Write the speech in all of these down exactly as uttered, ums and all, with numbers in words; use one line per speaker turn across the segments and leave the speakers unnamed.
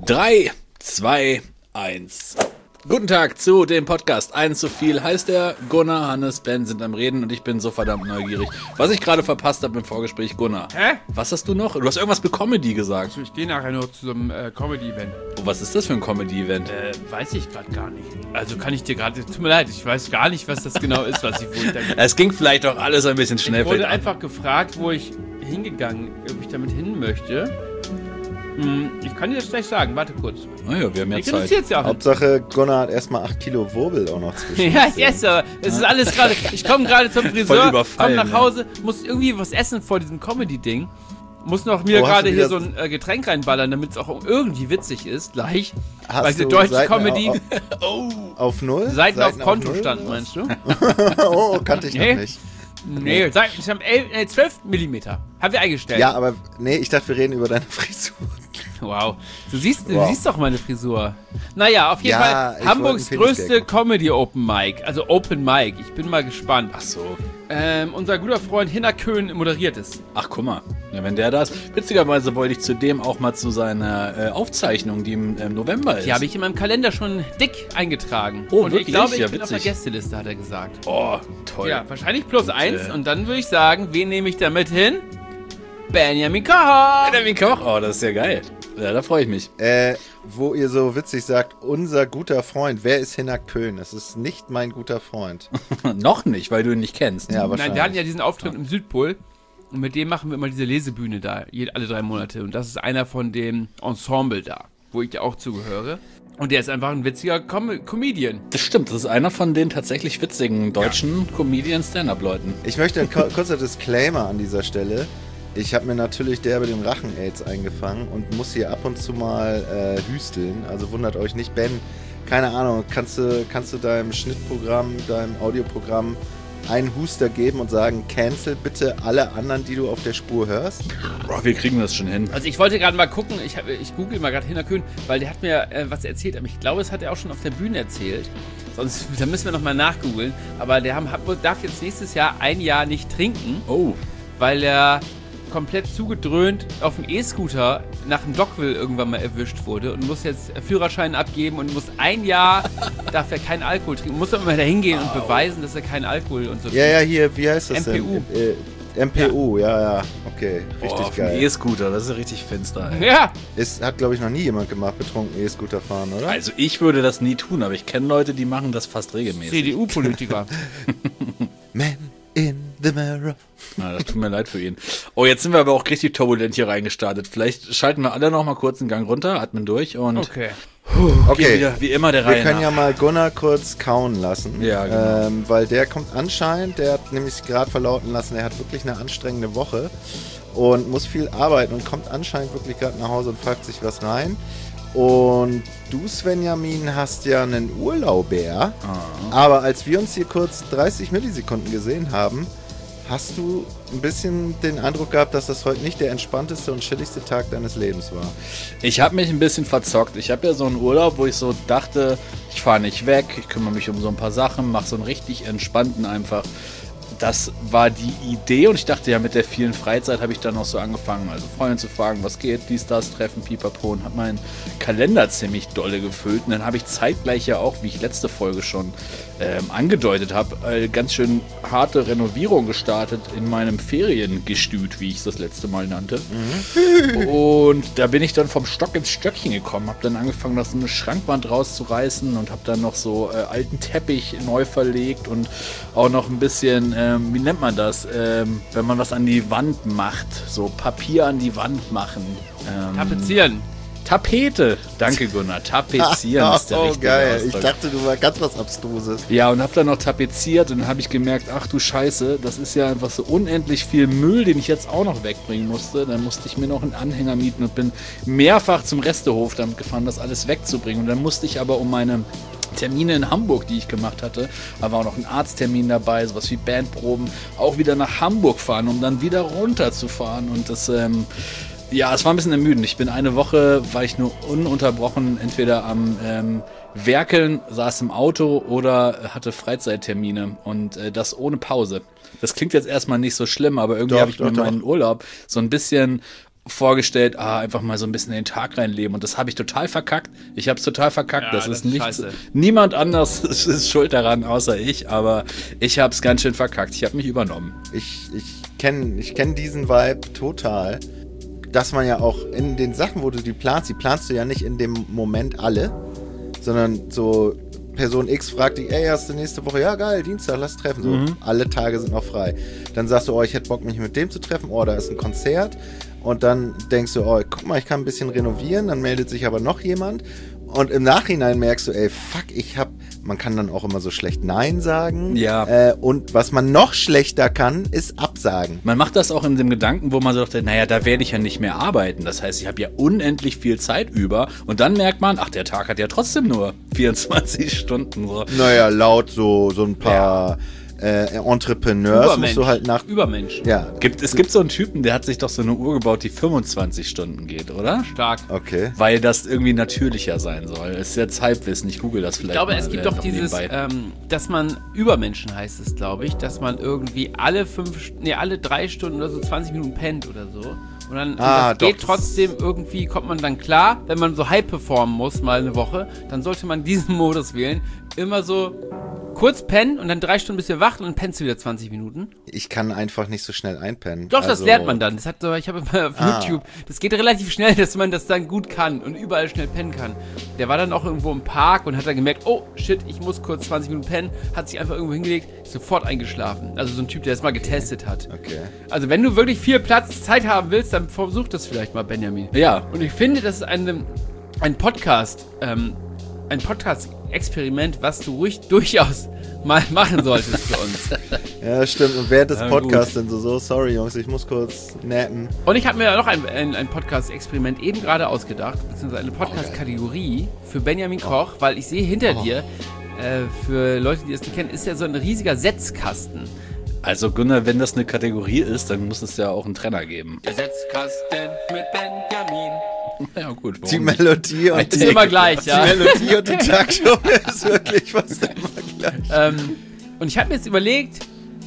drei, zwei, eins. Guten Tag zu dem Podcast. Eins zu viel heißt der. Gunnar, Hannes, Ben sind am Reden und ich bin so verdammt neugierig. Was ich gerade verpasst habe im Vorgespräch, Gunnar.
Hä?
Was hast du noch? Du hast irgendwas mit Comedy gesagt.
Also ich gehe nachher noch zu so einem äh, Comedy-Event.
Oh, was ist das für ein Comedy-Event?
Äh, weiß ich gerade gar nicht. Also kann ich dir gerade, tut mir leid, ich weiß gar nicht, was das genau ist, was ich wohl da
Es ging vielleicht auch alles ein bisschen schnell.
Ich wurde einfach gefragt, wo ich hingegangen, ob ich damit hin möchte. Hm, ich kann dir das gleich sagen, warte kurz.
Naja, wir haben ja
Ich
Zeit.
interessiert's ja auch.
Hauptsache, Gunnar hat erstmal acht Kilo Wurbel auch noch zwischen.
Ja, ich esse. Es ist alles gerade. Ich komme gerade zum
Voll
Friseur,
überfallen,
komme nach
ja.
Hause, muss irgendwie was essen vor diesem Comedy-Ding. Muss noch mir
Oh, hast
gerade
du
hier
wieder-
so ein äh, Getränk reinballern, damit es auch irgendwie witzig ist, gleich.
Hast
Weil die
du
deutsche
Seiten
Comedy
Auf, auf null?
Seiten, auf Konto
null,
standen,
oder
meinst du?
was? Oh, kannte ich
Nee.
noch nicht.
Nee, Seiten, ich habe äh, zwölf Millimeter. Haben wir eingestellt.
Ja, aber nee, ich dachte, wir reden über deine Frisur.
Wow. Du siehst, du
Wow.
siehst doch meine Frisur. Naja, auf jeden
Ja,
Fall
ich
Hamburgs
wollte einen
größte
Penisgag
Comedy Open Mic. Also Open Mic. Ich bin mal gespannt.
Ach so.
Ähm, unser guter Freund Hinner Köhn moderiert es.
Ach, guck mal. Ja, wenn der da ist. Witzigerweise wollte ich zudem auch mal zu seiner äh, Aufzeichnung, die im ähm, November ist.
Die habe ich in meinem Kalender schon dick eingetragen.
Oh,
und
wirklich?
ich glaube, ich
Ja,
bin auf der
witzig.
Gästeliste, hat er gesagt.
Oh, toll.
Ja, wahrscheinlich plus
Und,
eins.
äh,
Und dann würde ich sagen, wen nehme ich damit hin? Benjamin Koch.
Benjamin Koch. Oh, das ist ja geil. Ja, da freue ich mich.
Äh, wo ihr so witzig sagt, unser guter Freund. Wer ist Hinak Köhn? Das ist nicht mein guter Freund.
Noch nicht, weil du ihn nicht kennst.
Ja,
Nein,
wahrscheinlich.
wir hatten ja diesen Auftritt im Südpol. Und mit dem machen wir immer diese Lesebühne da, jede, alle drei Monate. Und das ist einer von dem Ensemble da, wo ich ja auch zugehöre. Und der ist einfach ein witziger Com- Comedian.
Das stimmt, das ist einer von den tatsächlich witzigen deutschen Comedian-Stand-Up-Leuten.
Ich möchte ein ko- kurzer Disclaimer an dieser Stelle. Ich habe mir natürlich derbe den Rachen-Aids eingefangen und muss hier ab und zu mal äh, hüsteln. Also wundert euch nicht, Ben. Keine Ahnung, kannst du, kannst du deinem Schnittprogramm, deinem Audioprogramm einen Huster geben und sagen, cancel bitte alle anderen, die du auf der Spur hörst?
Oh, wir kriegen das schon hin.
Also ich wollte gerade mal gucken, ich, hab- ich google mal gerade Hinner Köhn, weil der hat mir äh, was erzählt, aber ich glaube, es hat er auch schon auf der Bühne erzählt. Sonst da müssen wir nochmal nachgoogeln. Aber der haben, hat, darf jetzt nächstes Jahr ein Jahr nicht trinken,
Oh,
weil er komplett zugedröhnt auf dem E-Scooter nach dem Dockville irgendwann mal erwischt wurde und muss jetzt Führerschein abgeben und muss ein Jahr, darf er keinen Alkohol trinken, muss aber mal da hingehen und beweisen, dass er keinen Alkohol und so
Ja, ja, hier, wie heißt das
M P U.
denn? Äh, M P U, ja, ja, okay, richtig
oh, auf dem
geil.
E-Scooter, das ist ja richtig finster. Ey.
Ja,
Es hat, glaube ich, noch nie jemand gemacht, betrunken E-Scooter fahren, oder?
Also ich würde das nie tun, aber ich kenne Leute, die machen das fast regelmäßig.
C D U-Politiker.
Man in the mirror.
Na, das tut mir leid für ihn. Oh, jetzt sind wir aber auch richtig turbulent hier reingestartet. Vielleicht schalten wir alle noch mal kurz einen Gang runter, atmen durch und
Okay.
gehen
Okay,
wieder wie immer der
wir
Reihe
können
nach.
ja mal Gunnar kurz kauen lassen.
Ja, genau.
Ähm, weil der kommt anscheinend, der hat nämlich gerade verlauten lassen, er hat wirklich eine anstrengende Woche und muss viel arbeiten und kommt anscheinend wirklich gerade nach Hause und pfeift sich was rein. Und du, Svenjamin, hast ja einen Urlauber,
Ah.
aber als wir uns hier kurz dreißig Millisekunden gesehen haben, hast du ein bisschen den Eindruck gehabt, dass das heute nicht der entspannteste und chilligste Tag deines Lebens war.
Ich habe mich ein bisschen verzockt. Ich habe ja so einen Urlaub, wo ich so dachte, ich fahre nicht weg, ich kümmere mich um so ein paar Sachen, mache so einen richtig entspannten einfach. Das war die Idee und ich dachte ja, mit der vielen Freizeit habe ich dann noch so angefangen, also Freunde zu fragen, was geht, dies, das, Treffen, Pipapo und habe meinen Kalender ziemlich dolle gefüllt und dann habe ich zeitgleich ja auch, wie ich letzte Folge schon ähm, angedeutet habe, eine ganz schön harte Renovierung gestartet in meinem Feriengestüt, wie ich es das letzte Mal nannte. Und da bin ich dann vom Stock ins Stöckchen gekommen, habe dann angefangen, noch so eine Schrankwand rauszureißen und habe dann noch so äh, alten Teppich neu verlegt und auch noch ein bisschen, ähm, wie nennt man das, ähm, wenn man was an die Wand macht, so Papier an die Wand machen. Ähm,
Tapezieren.
Tapete. Danke, Gunnar. Tapezieren ist der
oh,
richtige
geil.
Ausdruck.
Ich dachte, du war ganz was Abstruses.
Ja, und hab dann noch tapeziert und dann habe ich gemerkt, ach du Scheiße, das ist ja einfach so unendlich viel Müll, den ich jetzt auch noch wegbringen musste. Dann musste ich mir noch einen Anhänger mieten und bin mehrfach zum Restehof damit gefahren, das alles wegzubringen. Und dann musste ich aber um meine Termine in Hamburg, die ich gemacht hatte, da war auch noch ein Arzttermin dabei, sowas wie Bandproben, auch wieder nach Hamburg fahren, um dann wieder runterzufahren. Und das, ähm, ja, es war ein bisschen ermüdend. Ich bin eine Woche, war ich nur ununterbrochen entweder am ähm, Werkeln, saß im Auto oder hatte Freizeittermine und äh, das ohne Pause. Das klingt jetzt erstmal nicht so schlimm, aber irgendwie
Doch,
habe ich
doch,
mir
doch.
meinen Urlaub so ein bisschen vorgestellt, ah, einfach mal so ein bisschen in den Tag reinleben. Und das habe ich total verkackt. Ich habe es total verkackt.
Ja,
das,
das
ist
ist
nichts.
scheiße.
Niemand anders ist schuld daran, außer ich. Aber ich habe es ganz schön verkackt. Ich habe mich übernommen.
Ich, ich kenne ich kenn diesen Vibe total. Dass man ja auch in den Sachen, wo du die planst, die planst du ja nicht in dem Moment alle, sondern so Person X fragt dich, ey, hast du nächste Woche? Ja, geil, Dienstag, lass treffen. So,
Mhm.
alle Tage sind noch frei. Dann sagst du, oh, ich hätte Bock, mich mit dem zu treffen. Oh, da ist ein Konzert. Und dann denkst du, oh, guck mal, ich kann ein bisschen renovieren. Dann meldet sich aber noch jemand. Und im Nachhinein merkst du, ey, fuck, ich hab, man kann dann auch immer so schlecht Nein sagen.
Ja.
Äh, und was man noch schlechter kann, ist absagen.
Man macht das auch in dem Gedanken, wo man so dachte, naja, da werde ich ja nicht mehr arbeiten. Das heißt, ich habe ja unendlich viel Zeit über. Und dann merkt man, ach, der Tag hat ja trotzdem nur vierundzwanzig Stunden. So.
Naja, laut so, so ein paar äh, Entrepreneurs musst du halt nach...
Übermensch.
Ja,
Gibt, es gibt so einen Typen, der hat sich doch so eine Uhr gebaut, die fünfundzwanzig Stunden geht, oder?
Stark.
okay.
Weil das irgendwie natürlicher sein soll. Ist jetzt Halbwissen, ich google das vielleicht
Ich glaube,
mal,
es gibt
äh,
doch
noch
dieses,
nebenbei.
ähm, dass man Übermenschen heißt es, glaube ich, dass man irgendwie alle fünf, nee, alle drei Stunden oder so zwanzig Minuten pennt oder so. Und dann und
Ah,
das
doch,
geht
das-
trotzdem irgendwie, kommt man dann klar, wenn man so high performen muss, mal eine Woche, dann sollte man diesen Modus wählen. Immer so kurz pennen und dann drei Stunden bist du wach und dann pennst du wieder zwanzig Minuten.
Ich kann einfach nicht so schnell einpennen.
Doch, das
Also,
lernt man dann. Das hat so, ich habe immer auf
Ah.
YouTube, das geht relativ schnell, dass man das dann gut kann und überall schnell pennen kann. Der war dann auch irgendwo im Park und hat dann gemerkt, oh shit, ich muss kurz zwanzig Minuten pennen, hat sich einfach irgendwo hingelegt, ist sofort eingeschlafen. Also so ein Typ, der das mal getestet hat.
Okay.
Also wenn du wirklich viel Platz, Zeit haben willst, dann versuch das vielleicht mal, Benjamin.
Ja,
Und ich finde, das ist ein, ein Podcast, ähm, ein Podcast-Experiment, was du ruhig durchaus mal machen solltest für uns.
Ja, stimmt. Und während des
Ja,
Podcasts dann so, so, sorry Jungs, ich muss kurz nappen.
Und ich habe mir noch ein, ein, ein Podcast-Experiment eben gerade ausgedacht, beziehungsweise eine Podcast-Kategorie für Benjamin Koch, weil ich sehe hinter dir, äh, für Leute, die das nicht kennen, ist ja so ein riesiger Setzkasten.
also Gunnar, wenn das eine Kategorie ist, dann muss es ja auch einen Trenner geben.
Der Setzkasten mit Benjamin.
Ja gut,
Die
warum nicht?
Melodie und
Ein
Ist immer gleich,
die
ja.
Melodie und die Taktung ist wirklich fast immer gleich.
Ähm, und ich habe mir jetzt überlegt,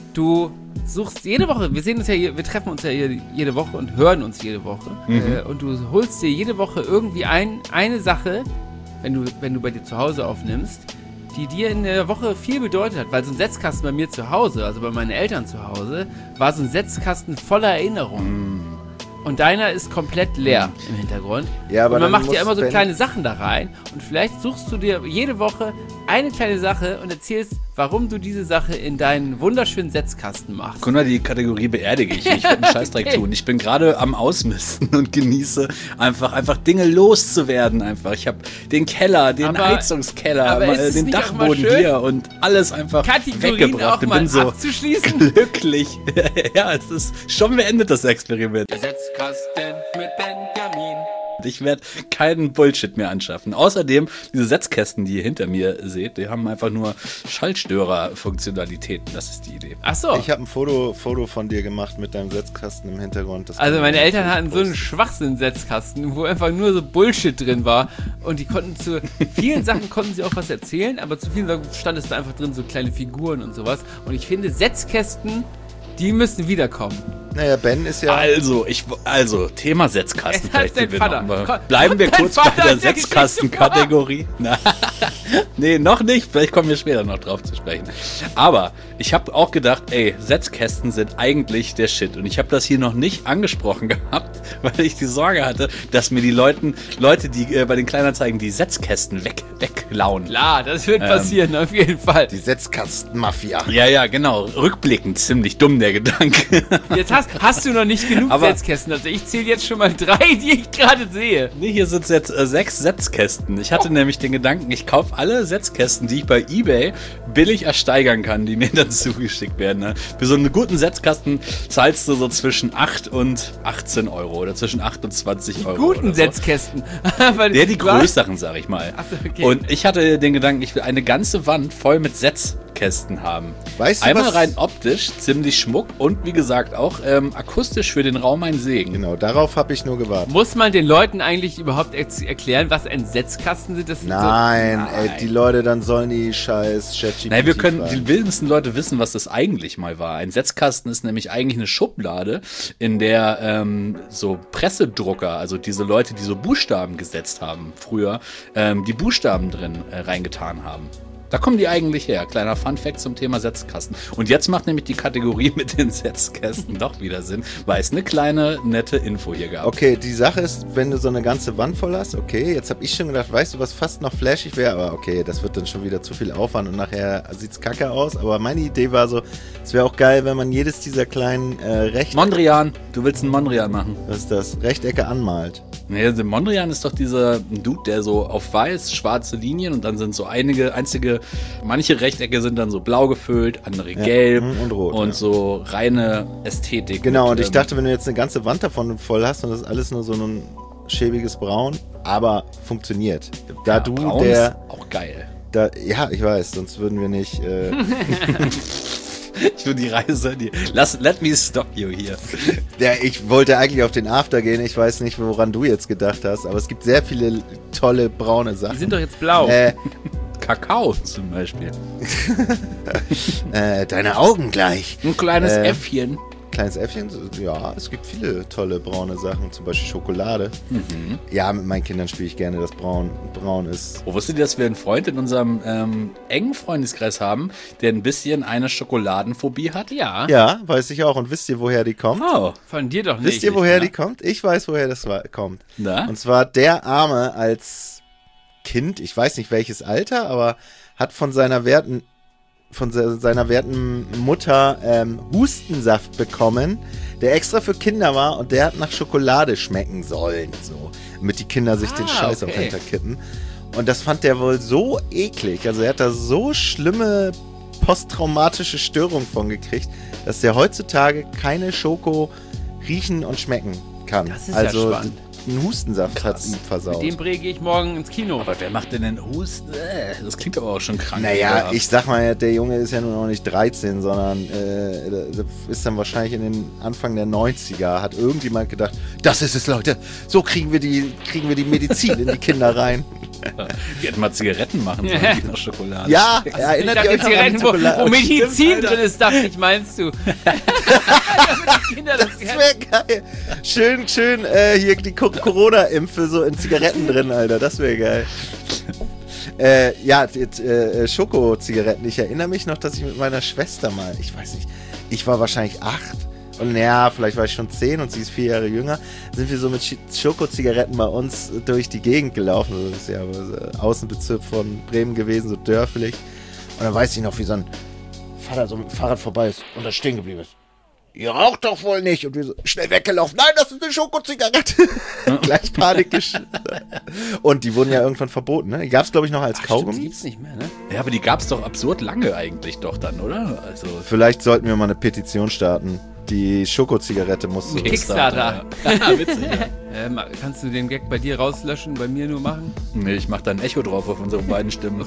du suchst jede Woche, wir sehen uns ja, hier, wir treffen uns ja jede, jede Woche und hören uns jede Woche. Äh, und du holst dir jede Woche irgendwie ein, eine Sache, wenn du, wenn du bei dir zu Hause aufnimmst, die dir in der Woche viel bedeutet hat. Weil so ein Setzkasten bei mir zu Hause, also bei meinen Eltern zu Hause, war so ein Setzkasten voller Erinnerungen. Und deiner ist komplett leer im Hintergrund.
Ja, aber
und man
dann
macht ja
muss
immer so
Ben-
kleine Sachen da rein. Und vielleicht suchst du dir jede Woche eine kleine Sache und erzählst, warum du diese Sache in deinen wunderschönen Setzkasten machst.
Gunnar, die Kategorie beerdige ich. Ich werde einen Scheißdreck
Okay.
tun. Ich bin gerade am Ausmisten und genieße einfach, einfach Dinge loszuwerden. Einfach. Ich habe den Keller, den
Aber-
Heizungskeller,
aber ist
äh,
es
den
nicht auch mal
Dachboden
schön,
hier und alles einfach
Kategorien
weggebracht.
auch
Ich
mal
bin so
abzuschließen.
glücklich. Ja, es ist schon beendet, das Experiment.
Der Setzkasten mit Benjamin.
Ich werde keinen Bullshit mehr anschaffen. Außerdem, diese Setzkästen, die ihr hinter mir seht, die haben einfach nur Schallstörer-Funktionalitäten. Das ist die Idee.
Ach so.
Ich habe ein Foto, Foto von dir gemacht mit deinem Setzkasten im Hintergrund. Das
Also
kann
meine
ich
Eltern
natürlich
hatten so einen
posten.
Schwachsinn-Setzkasten, wo einfach nur so Bullshit drin war. Und die konnten zu vielen Sachen konnten sie auch was erzählen, aber zu vielen Sachen stand es da einfach drin, so kleine Figuren und sowas. Und ich finde, Setzkästen, die müssen wiederkommen.
Naja, Ben ist ja...
Also, ich, also, Thema Setzkasten.
Es hat
Vielleicht sind
dein
wir
Vater.
noch mal.
Komm,
Bleiben wir
dein
kurz
Vater
bei der
hat der Geschichte
Setzkasten-Kategorie. Na, nee, noch nicht. Vielleicht kommen wir später noch drauf zu sprechen. Aber ich habe auch gedacht, ey, Setzkästen sind eigentlich der Shit. Und ich habe das hier noch nicht angesprochen gehabt, weil ich die Sorge hatte, dass mir die Leuten, Leute, die äh, bei den Kleinanzeigen die Setzkästen weg, weglauen.
Klar, das wird
Ähm.
passieren, auf jeden Fall.
Die Setzkasten-Mafia.
Ja, ja, genau. Rückblickend ziemlich dumm, der Gedanke.
Jetzt hast, hast du noch nicht genug
Aber-
Setzkästen. Also ich zähle jetzt schon mal drei, die ich gerade sehe.
Nee, hier sind jetzt äh, sechs Setzkästen. Ich hatte nämlich den Gedanken, ich kaufe alle Setzkästen, die ich bei eBay billig ersteigern kann, die mir dann zugeschickt werden. Ne? Für so einen guten Setzkasten zahlst du so zwischen acht und achtzehn Euro oder zwischen acht und zwanzig Euro.
Guten
oder so.
Setzkästen. Weil
Ja, die
du hast-
größeren, sag ich mal.
Ach so, okay.
Und ich hatte den Gedanken, ich will eine ganze Wand voll mit Setzkästen Setzkästen haben.
Weißt du,
Einmal
was-
rein optisch, ziemlich schmuck und wie gesagt auch ähm, akustisch für den Raum ein Segen.
Genau, darauf habe ich nur gewartet.
Muss man den Leuten eigentlich überhaupt er- erklären, was ein Setzkasten sind? Das sind
Nein,
Nein.
ey, die Leute, dann sollen die scheiß ChatGPT
Nein, wir können,
fragen.
die wildesten Leute wissen, was das eigentlich mal war. Ein Setzkasten ist nämlich eigentlich eine Schublade, in der ähm, so Pressedrucker, also diese Leute, die so Buchstaben gesetzt haben früher, ähm, die Buchstaben drin äh, reingetan haben. Da kommen die eigentlich her. Kleiner Funfact zum Thema Setzkasten. Und jetzt macht nämlich die Kategorie mit den Setzkästen doch wieder Sinn, weil es eine kleine, nette Info hier gab.
Okay, die Sache ist, wenn du so eine ganze Wand voll hast, okay, jetzt habe ich schon gedacht, weißt du, was fast noch flashig wäre, aber okay, das wird dann schon wieder zu viel Aufwand und nachher sieht's kacke aus, aber meine Idee war so, es wäre auch geil, wenn man jedes dieser kleinen äh, Recht,
Mondrian, du willst einen Mondrian machen.
was ist das, Rechtecke anmalt.
Nee, der Mondrian ist doch dieser Dude, der so auf weiß, schwarze Linien und dann sind so einige, einzige, manche Rechtecke sind dann so blau gefüllt, andere gelb
mhm, und rot,
und
ja.
so reine Ästhetik.
Genau,
mit,
und ich
ähm,
dachte, wenn du jetzt eine ganze Wand davon voll hast und das ist alles nur so ein schäbiges Braun, aber funktioniert. Da
ja,
du
braun
der,
ist auch geil.
da, ja, ich weiß, sonst würden wir nicht, äh,
Ich will die Reise, die, lass, let me stop you hier.
ja, ich wollte eigentlich auf den After gehen, ich weiß nicht, woran du jetzt gedacht hast, aber es gibt sehr viele tolle braune
Die
Sachen.
sind doch jetzt blau.
Äh,
Kakao zum Beispiel.
äh, deine Augen gleich.
Ein kleines
Äh,
Äffchen.
Kleines Äffchen, ja, es gibt viele tolle braune Sachen, zum Beispiel Schokolade. Ja, mit meinen Kindern spiele ich gerne, dass braun, braun ist.
Oh, wusstet ihr, dass wir einen Freund in unserem ähm, engen Freundeskreis haben, der ein bisschen eine Schokoladenphobie hat?
Ja,
Ja, weiß ich auch. Und wisst ihr, woher die kommt?
Oh,
von dir doch nicht.
Wisst ihr, woher
ne?
die kommt? Ich weiß, woher das war, kommt.
na?
Und zwar der Arme als Kind, ich weiß nicht welches Alter, aber hat von seiner werten, von se seiner werten Mutter ähm, Hustensaft bekommen, der extra für Kinder war und der hat nach Schokolade schmecken sollen, so, damit die Kinder sich den
Ah,
Scheiß
okay.
auch hinterkippen. Und das fand der wohl so eklig, also er hat da so schlimme posttraumatische Störungen von gekriegt, dass der heutzutage keine Schoko riechen und schmecken kann.
Das ist ja
also
spannend.
ein Hustensaft hat
Krass.
ihm versaut.
Mit dem Brege ich morgen ins Kino.
Aber wer macht denn den Husten? Äh, das klingt aber auch schon krank.
Naja,
oder?
ich sag mal, der Junge ist ja nun noch nicht dreizehn, sondern äh, der ist dann wahrscheinlich in den Anfang der neunziger, hat irgendjemand gedacht, das ist es, Leute, so kriegen wir die, kriegen wir die Medizin in die Kinder rein.
Die hätten mal Zigaretten machen sollen, die nach Schokolade.
Ja,
Ich
erinnert
dachte,
ihr euch noch an
Zigaretten, wo,
Schokolade?
wo Medizin
Stimmt, Alter.
drin ist, dachte ich, meinst du? Damit die Kinder das
Das wäre geil. Schön, schön äh, hier die Co- Corona-Impfe so in Zigaretten drin, Alter. Das wäre geil. Äh, ja, die, äh, Schoko-Zigaretten. Ich erinnere mich noch, dass ich mit meiner Schwester mal, ich weiß nicht, ich war wahrscheinlich acht und naja, vielleicht war ich schon zehn und sie ist vier Jahre jünger, sind wir so mit Sch- Schokozigaretten bei uns durch die Gegend gelaufen. Das ist ja äh, Außenbezirk von Bremen gewesen, so dörflich. Und dann weiß ich noch, wie so ein Vater so mit dem Fahrrad vorbei ist und da stehen geblieben ist. Ihr raucht doch wohl nicht. Und wir so schnell weggelaufen. Nein, das ist eine Schokozigarette. Gleich Panik gesch- Und die wurden ja irgendwann verboten, ne? Die gab es, glaube ich, noch als
Ach, stimmt, die
Kaugummi.
gibt's nicht mehr, ne?
Ja, aber die gab's doch absurd lange eigentlich doch dann, oder? Also
Vielleicht sollten wir mal eine Petition starten. Die Schokozigarette muss so.
Kickstarter.
Ja, witzig, ja.
Ähm, kannst du den Gag bei dir rauslöschen, bei mir nur machen?
Nee, ich mach da ein Echo drauf auf unsere beiden Stimmen.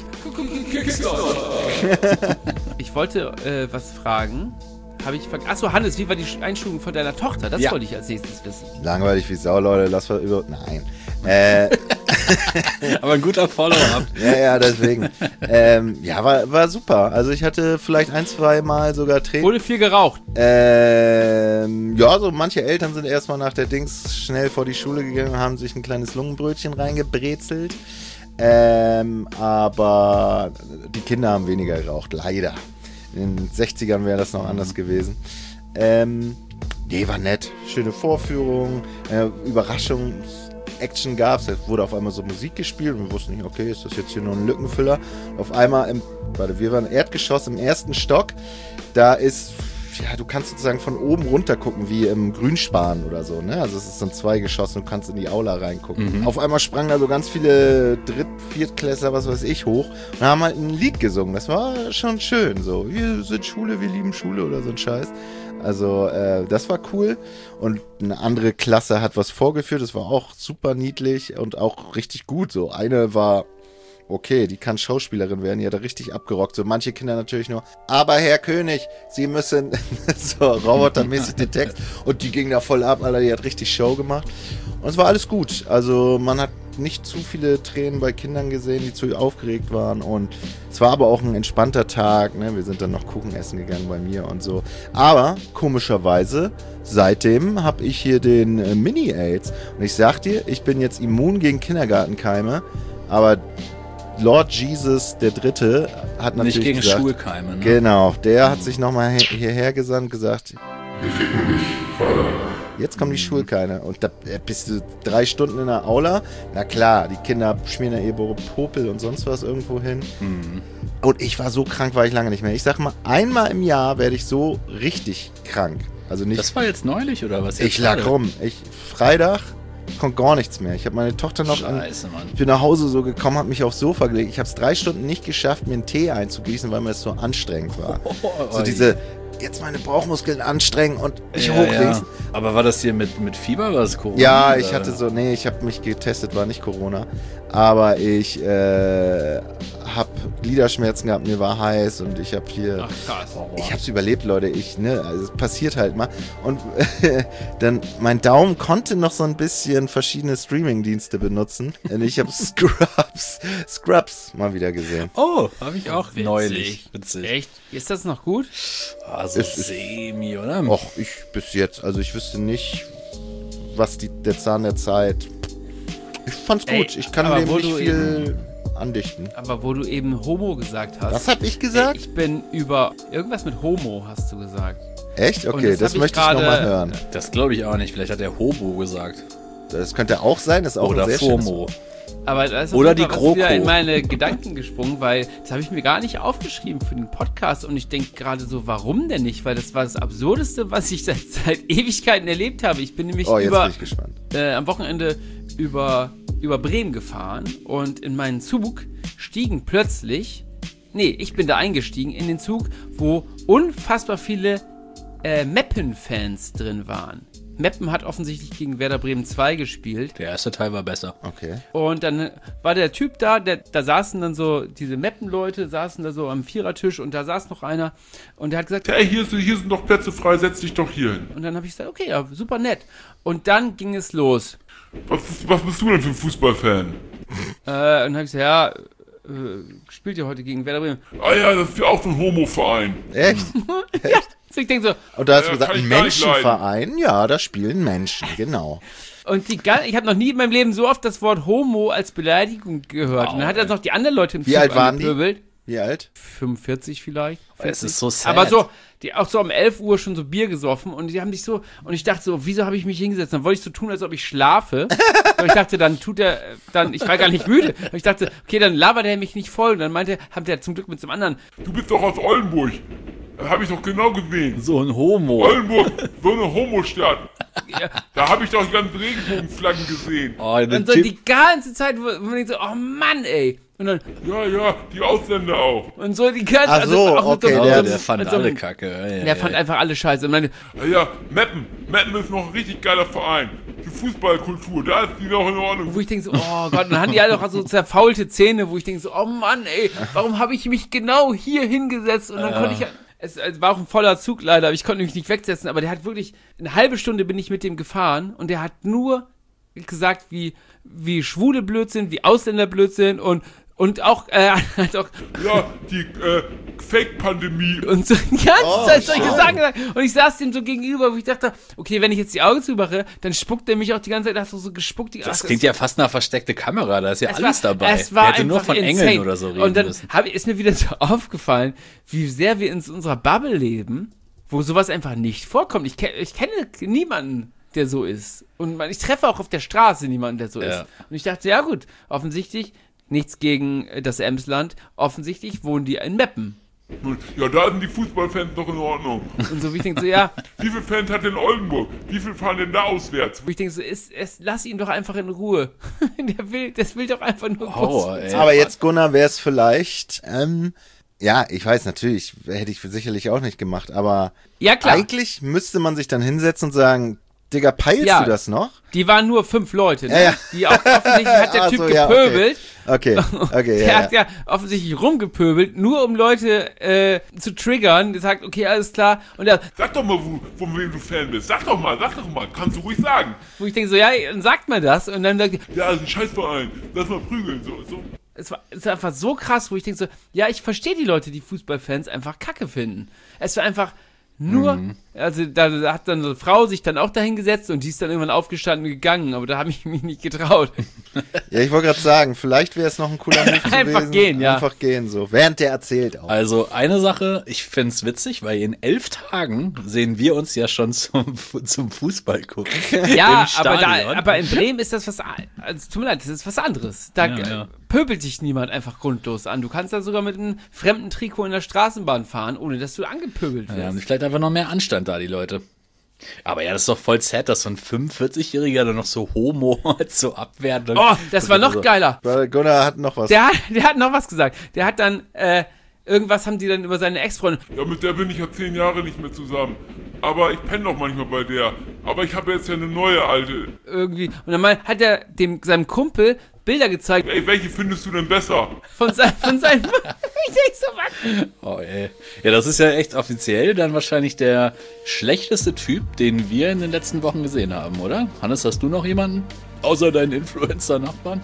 Ich wollte äh, was fragen. Habe ich vergessen. Achso, Hannes, wie war die Einschulung von deiner Tochter? Das
Ja.
wollte ich als nächstes wissen.
Langweilig wie Sau, Leute. Lass mal über. Nein. Äh,
Aber ein guter Follow-up.
ja, ja, deswegen. ähm, ja, war, war super. Also ich hatte vielleicht ein, zwei Mal sogar Tränen.
Wurde viel geraucht.
Ähm, ja, so manche Eltern sind erstmal nach der Dings schnell vor die Schule gegangen und haben sich ein kleines Lungenbrötchen reingebrezelt. Ähm, aber die Kinder haben weniger geraucht, leider. In den sechzigern wäre das noch anders gewesen. Ähm, nee, war nett. Schöne Vorführung, äh, Überraschung, Action gab's. Es wurde auf einmal so Musik gespielt und wir wussten nicht, okay, ist das jetzt hier nur ein Lückenfüller? Auf einmal, im, warte, wir waren im Erdgeschoss im ersten Stock. Da ist, ja, du kannst sozusagen von oben runter gucken, wie im Grünspan oder so, ne? Also es ist so ein Zweigeschoss und du kannst in die Aula reingucken.
Mhm.
Auf einmal sprangen da so ganz viele Dritt-, Viertklässler, was weiß ich, hoch und haben halt ein Lied gesungen. Das war schon schön, so. Wir sind Schule, wir lieben Schule oder so ein Scheiß. Also, äh, das war cool. Und eine andere Klasse hat was vorgeführt, das war auch super niedlich und auch richtig gut. So, eine war okay, die kann Schauspielerin werden, die hat da richtig abgerockt. So manche Kinder natürlich nur, aber Herr König, Sie müssen so robotermäßig den Text. Und die ging da voll ab, Alter, die hat richtig Show gemacht. Und es war alles gut. Also man hat nicht zu viele Tränen bei Kindern gesehen, die zu aufgeregt waren. Und es war aber auch ein entspannter Tag. Ne? Wir sind dann noch Kuchen essen gegangen bei mir und so. Aber komischerweise, seitdem habe ich hier den äh, Mini-Aids. Und ich sag dir, ich bin jetzt immun gegen Kindergartenkeime. Aber Lord Jesus der Dritte hat natürlich
nicht gegen
gesagt,
Schulkeime. Ne?
Genau, der hat sich nochmal hierher gesandt und gesagt,
Wir ficken dich, Vater.
jetzt kommen die Schulkeime. Und da bist du drei Stunden in der Aula. Na klar, die Kinder schmieren ja ihr Popel und sonst was irgendwo hin.
Mhm.
Und ich war so krank, war ich lange nicht mehr. Ich sag mal, einmal im Jahr werde ich so richtig krank. Also nicht.
Das war jetzt neulich, oder was? Jetzt
Ich lag
gerade?
rum. Ich, Freitag kommt gar nichts mehr. Ich habe meine Tochter noch an.
Scheiße, Mann.
Ich bin nach Hause so gekommen, habe mich aufs Sofa gelegt. Ich habe es drei Stunden nicht geschafft, mir einen Tee einzugießen, weil mir das so anstrengend war. So diese, jetzt meine Bauchmuskeln anstrengen und mich
Ja,
hochlegen.
ja. Aber war das hier mit, mit Fieber oder was Corona?
Ja,
oder?
ich hatte so, nee, ich habe mich getestet, war nicht Corona. Aber ich äh, habe Gliederschmerzen gehabt, mir war heiß und ich habe hier...
Ach krass.
Ich hab's überlebt, Leute. Ich, ne, also es passiert halt mal. Und dann, mein Daumen konnte noch so ein bisschen verschiedene Streaming-Dienste benutzen. Und ich habe Scrubs, Scrubs mal wieder gesehen.
Oh, habe ich auch
Witzig.
neulich. Witzig.
Echt? Ist das noch gut?
Also
Es ist-
semi, oder?
Och, ich bis jetzt, also ich wüsste nicht, was die, der Zahn der Zeit. Ich fand's
Ey,
gut. Ich kann
aber
dem
wo
nicht
du
viel andichten.
Aber wo du eben Homo gesagt hast.
Was hab ich gesagt?
Ey, ich bin über... Irgendwas mit Homo hast du gesagt.
Echt?
Und
Okay,
das
das,
hab ich
möchte ich
gerade-
nochmal hören.
Das glaube ich auch nicht. Vielleicht hat der Hobo gesagt.
Das könnte auch sein, das ist auch
Oder
ein sehr schönes-
FOMO.
Aber da ist auf
Oder
jeden
die
Fall was wieder
GroKo.
in meine Gedanken gesprungen, weil das habe ich mir gar nicht aufgeschrieben für den Podcast und ich denke gerade so, warum denn nicht? Weil das war das Absurdeste, was ich seit, seit Ewigkeiten erlebt habe. Ich bin nämlich
Oh, jetzt
über,
bin ich gespannt.
äh, am Wochenende über, über Bremen gefahren und in meinen Zug stiegen plötzlich, nee, ich bin da eingestiegen in den Zug, wo unfassbar viele äh, Meppen-Fans drin waren. Meppen hat offensichtlich gegen Werder Bremen zwei gespielt.
Der erste Teil war besser.
Okay.
Und dann war der Typ da, der, da saßen dann so, diese Meppen-Leute saßen da so am Vierertisch und da saß noch einer und der hat gesagt,
Hey, hier, ist, hier sind noch Plätze frei, setz dich doch hier hin.
und dann habe ich gesagt, okay, ja, super nett. Und dann ging es los.
Was, ist, was bist du denn für ein Fußballfan?
Äh, und dann habe ich gesagt, ja, äh, spielt ihr heute gegen Werder Bremen?
Ah ja, das ist ja auch so ein Homo-Verein.
Echt?
Ja, so ich denke so,
Und da hast
Ja,
du gesagt,
kann
ein
ich gar nicht
Menschenverein? Ja, da spielen Menschen, genau.
und die gan- ich habe noch nie in meinem Leben so oft das Wort Homo als Beleidigung gehört. und dann hat er noch die anderen Leute im
Wie
Zug
alt waren die?
angepöbelt.
Wie alt?
fünfundvierzig vielleicht.
Es ist so sad.
Aber so, die auch so um elf Uhr schon so Bier gesoffen und die haben sich so, und ich dachte so, wieso habe ich mich hingesetzt? Dann wollte ich so tun, als ob ich schlafe. Und ich dachte, dann tut er, dann, ich war gar nicht müde. Und ich dachte, okay, dann labert er mich nicht voll. Und dann meinte, hat er zum Glück mit zum anderen.
Du bist doch aus Oldenburg. Habe ich doch genau gesehen.
So ein Homo.
Oldenburg, so eine Homo-Stadt.
Ja.
Da habe ich doch die ganzen Regenbogenflaggen gesehen.
Oh, der
Und so
Typ,
die ganze Zeit, wo wo man denkt so, oh Mann, ey. Und dann,
Ja, ja, die Ausländer auch.
und so die ganze
Ach so,
auch mit
okay,
so,
der-
oh,
mit
der
so-
fand
mit so
alle
einem-
kacke. Ja, ja,
Der fand
ja.
einfach alle scheiße. Und meine,
Ja, ja, Meppen. Meppen ist noch ein richtig geiler Verein. Die Fußballkultur, da ist die noch in Ordnung.
wo ich denke so, oh Gott, und dann haben die alle auch so zerfaulte Zähne, wo ich denke so, oh Mann, ey, warum habe ich mich genau hier hingesetzt? Und dann
Ja.
konnte ich, es, es war auch ein voller Zug leider, aber ich konnte mich nicht wegsetzen, aber der hat wirklich, eine halbe Stunde bin ich mit dem gefahren und der hat nur gesagt, wie, wie Schwule blöd sind, wie Ausländer blöd sind und, und auch, äh, hat auch,
Ja, die äh, Fake-Pandemie.
und so die ganze
Oh,
Zeit solche
schön.
Sachen gesagt. Und ich saß dem so gegenüber, wo ich dachte, okay, wenn ich jetzt die Augen zumache, dann spuckt er mich auch die ganze Zeit, da hast du so gespuckt. Die,
Das
ach,
klingt ja fast nach versteckte Kamera, da ist ja
Es
alles
war,
dabei.
Es war
Der hätte nur
einfach
von
insane.
Engeln oder so reden
Und dann
müssen.
hab, ist mir wieder so aufgefallen, wie sehr wir in unserer Bubble leben, wo sowas einfach nicht vorkommt. Ich, ke ich kenne niemanden, der so ist. Und man, ich treffe auch auf der Straße niemanden, der so
Ja.
ist. Und ich dachte, ja gut, offensichtlich nichts gegen äh, das Emsland. Offensichtlich wohnen die in Meppen.
Ja, da sind die Fußballfans noch in Ordnung.
Und so wie ich denke so, ja,
Wie viele Fans hat denn Oldenburg? Wie viele fahren denn da auswärts?
wo ich denke so, ist, ist, lass ihn doch einfach in Ruhe. der will, das will doch einfach nur
Horror,
kurz.
ey.
Aber jetzt, Gunnar, wäre es vielleicht, ähm, ja, ich weiß natürlich, hätte ich sicherlich auch nicht gemacht, aber
Ja, klar.
eigentlich müsste man sich dann hinsetzen und sagen, Digga, peilst
Ja.
du das noch?
Die waren nur fünf Leute, ne?
Ja, ja.
Die auch offensichtlich hat der
Ach
Typ
so, ja,
gepöbelt.
Okay, okay,
Der
ja.
hat ja offensichtlich rumgepöbelt, nur um Leute äh, zu triggern. Der sagt, okay, alles klar. Und er,
Sag doch mal, wo, von wem du Fan bist. Sag doch mal, sag doch mal. Kannst du ruhig sagen.
wo ich denke so, ja, dann sagt mal das. Und dann sagt er,
Ja, das ist ein Scheißverein. Lass mal prügeln. So, so.
es war, es war einfach so krass, wo ich denke so, ja, ich verstehe die Leute, die Fußballfans einfach Kacke finden. Es war einfach nur,
Mhm.
also da, da hat dann so eine Frau sich dann auch dahingesetzt und die ist dann irgendwann aufgestanden und gegangen, aber da habe ich mich nicht getraut.
Ja, ich wollte gerade sagen, vielleicht wäre es noch ein cooler Move gewesen.
Einfach gehen, ja.
Einfach gehen, so. Während der erzählt auch.
Also eine Sache, ich find's witzig, weil in elf Tagen sehen wir uns ja schon zum, zum Fußball gucken.
Ja,
Im
aber, da,
Stadion.
aber in Bremen ist das was, also tut mir leid, das ist was anderes. Da
Ja, ja.
pöbelt dich niemand einfach grundlos an. Du kannst da sogar mit einem fremden Trikot in der Straßenbahn fahren, ohne dass du angepöbelt
Ja,
wirst.
haben vielleicht einfach noch mehr Anstand da, die Leute. Aber ja, das ist doch voll sad, dass so ein fünfundvierzigjähriger dann noch so homo so abwehrt. Und
Oh, das war noch
so.
geiler.
Warte, Gunnar hat noch was.
Der hat, der hat noch was gesagt. Der hat dann, äh, irgendwas haben die dann über seine Ex-Freundin.
Ja, mit der bin ich ja zehn Jahre nicht mehr zusammen. Aber ich penne noch manchmal bei der. Aber ich habe jetzt ja eine neue alte.
Irgendwie. Und dann mal hat er dem, seinem Kumpel Bilder gezeigt
Ey, welche findest du denn besser?
von, sein, von seinem. Ich denk so, was?
Oh, ey. Ja, das ist ja echt offiziell dann wahrscheinlich der schlechteste Typ, den wir in den letzten Wochen gesehen haben, oder? Hannes, hast du noch jemanden? Außer deinen Influencer-Nachbarn?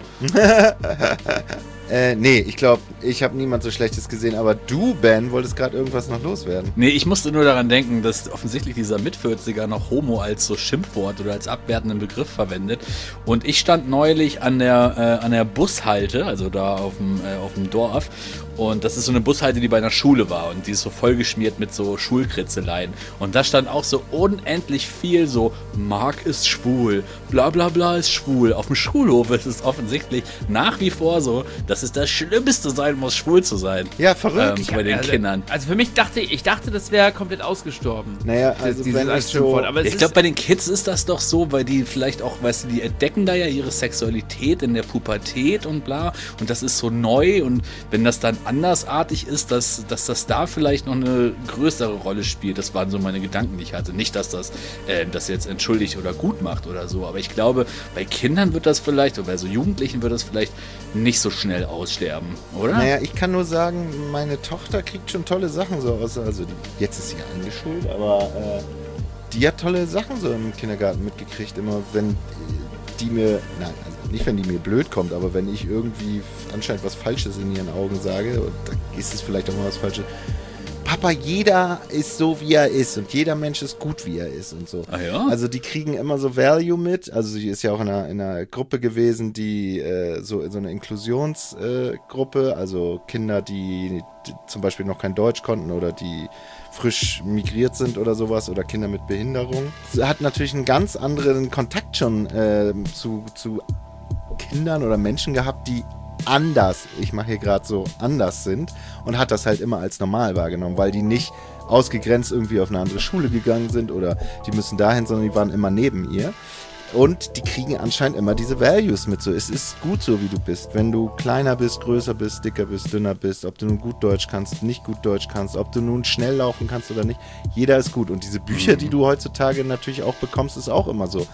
Äh, nee, ich glaube, ich habe niemand so Schlechtes gesehen, aber du, Ben, wolltest gerade irgendwas noch loswerden.
Nee, ich musste nur daran denken, dass offensichtlich dieser Mitvierziger noch Homo als so Schimpfwort oder als abwertenden Begriff verwendet. Und ich stand neulich an der, äh, an der Bushalte, also da auf dem, äh, auf dem Dorf. Und das ist so eine Bushalte, die bei einer Schule war. Und die ist so vollgeschmiert mit so Schulkritzeleien. Und da stand auch so unendlich viel so, Marc ist schwul, bla bla bla ist schwul. Auf dem Schulhof ist es offensichtlich nach wie vor so, dass es das Schlimmste sein muss, schwul zu sein.
Ja, verrückt.
Ähm, bei den
also,
Kindern.
Also für mich dachte ich, ich dachte, das wäre komplett ausgestorben.
Naja, also
Dieses
wenn ich
als
so...
Schimpfwort. Aber es
Ich
ist-
glaube, bei den Kids ist das doch so, weil die vielleicht auch, weißt du, die entdecken da ja ihre Sexualität in der Pubertät und bla. Und das ist so neu. Und wenn das dann andersartig ist, dass, dass das da vielleicht noch eine größere Rolle spielt. Das waren so meine Gedanken, die ich hatte. Nicht, dass das äh, das jetzt entschuldigt oder gut macht oder so. Aber ich glaube, bei Kindern wird das vielleicht, oder bei so Jugendlichen wird das vielleicht nicht so schnell aussterben, oder?
Naja, ich kann nur sagen, meine Tochter kriegt schon tolle Sachen so aus. Also die, jetzt ist sie eingeschult, aber äh, die hat tolle Sachen so im Kindergarten mitgekriegt. Immer wenn die mir, nein, also nicht wenn die mir blöd kommt, aber wenn ich irgendwie anscheinend was Falsches in ihren Augen sage, und da ist es vielleicht auch mal was Falsches. Papa, jeder ist so, wie er ist und jeder Mensch ist gut, wie er ist und so.
Ah ja?
Also die kriegen immer so Value mit. Also sie ist ja auch in einer, in einer Gruppe gewesen, die äh, so, so eine Inklusionsgruppe, äh, Gruppe, also Kinder, die, die zum Beispiel noch kein Deutsch konnten oder die frisch migriert sind oder sowas oder Kinder mit Behinderung. Sie hat natürlich einen ganz anderen Kontakt schon äh, zu, zu Kindern oder Menschen gehabt, die anders, ich mache hier gerade so anders sind und hat das halt immer als normal wahrgenommen, weil die nicht ausgegrenzt irgendwie auf eine andere Schule gegangen sind oder die müssen dahin, sondern die waren immer neben ihr. Und die kriegen anscheinend immer diese Values mit so. Es ist gut so, wie du bist. Wenn du kleiner bist, größer bist, dicker bist, dünner bist, ob du nun gut Deutsch kannst, nicht gut Deutsch kannst, ob du nun schnell laufen kannst oder nicht. Jeder ist gut. Und diese Bücher, die du heutzutage natürlich auch bekommst, ist auch immer so.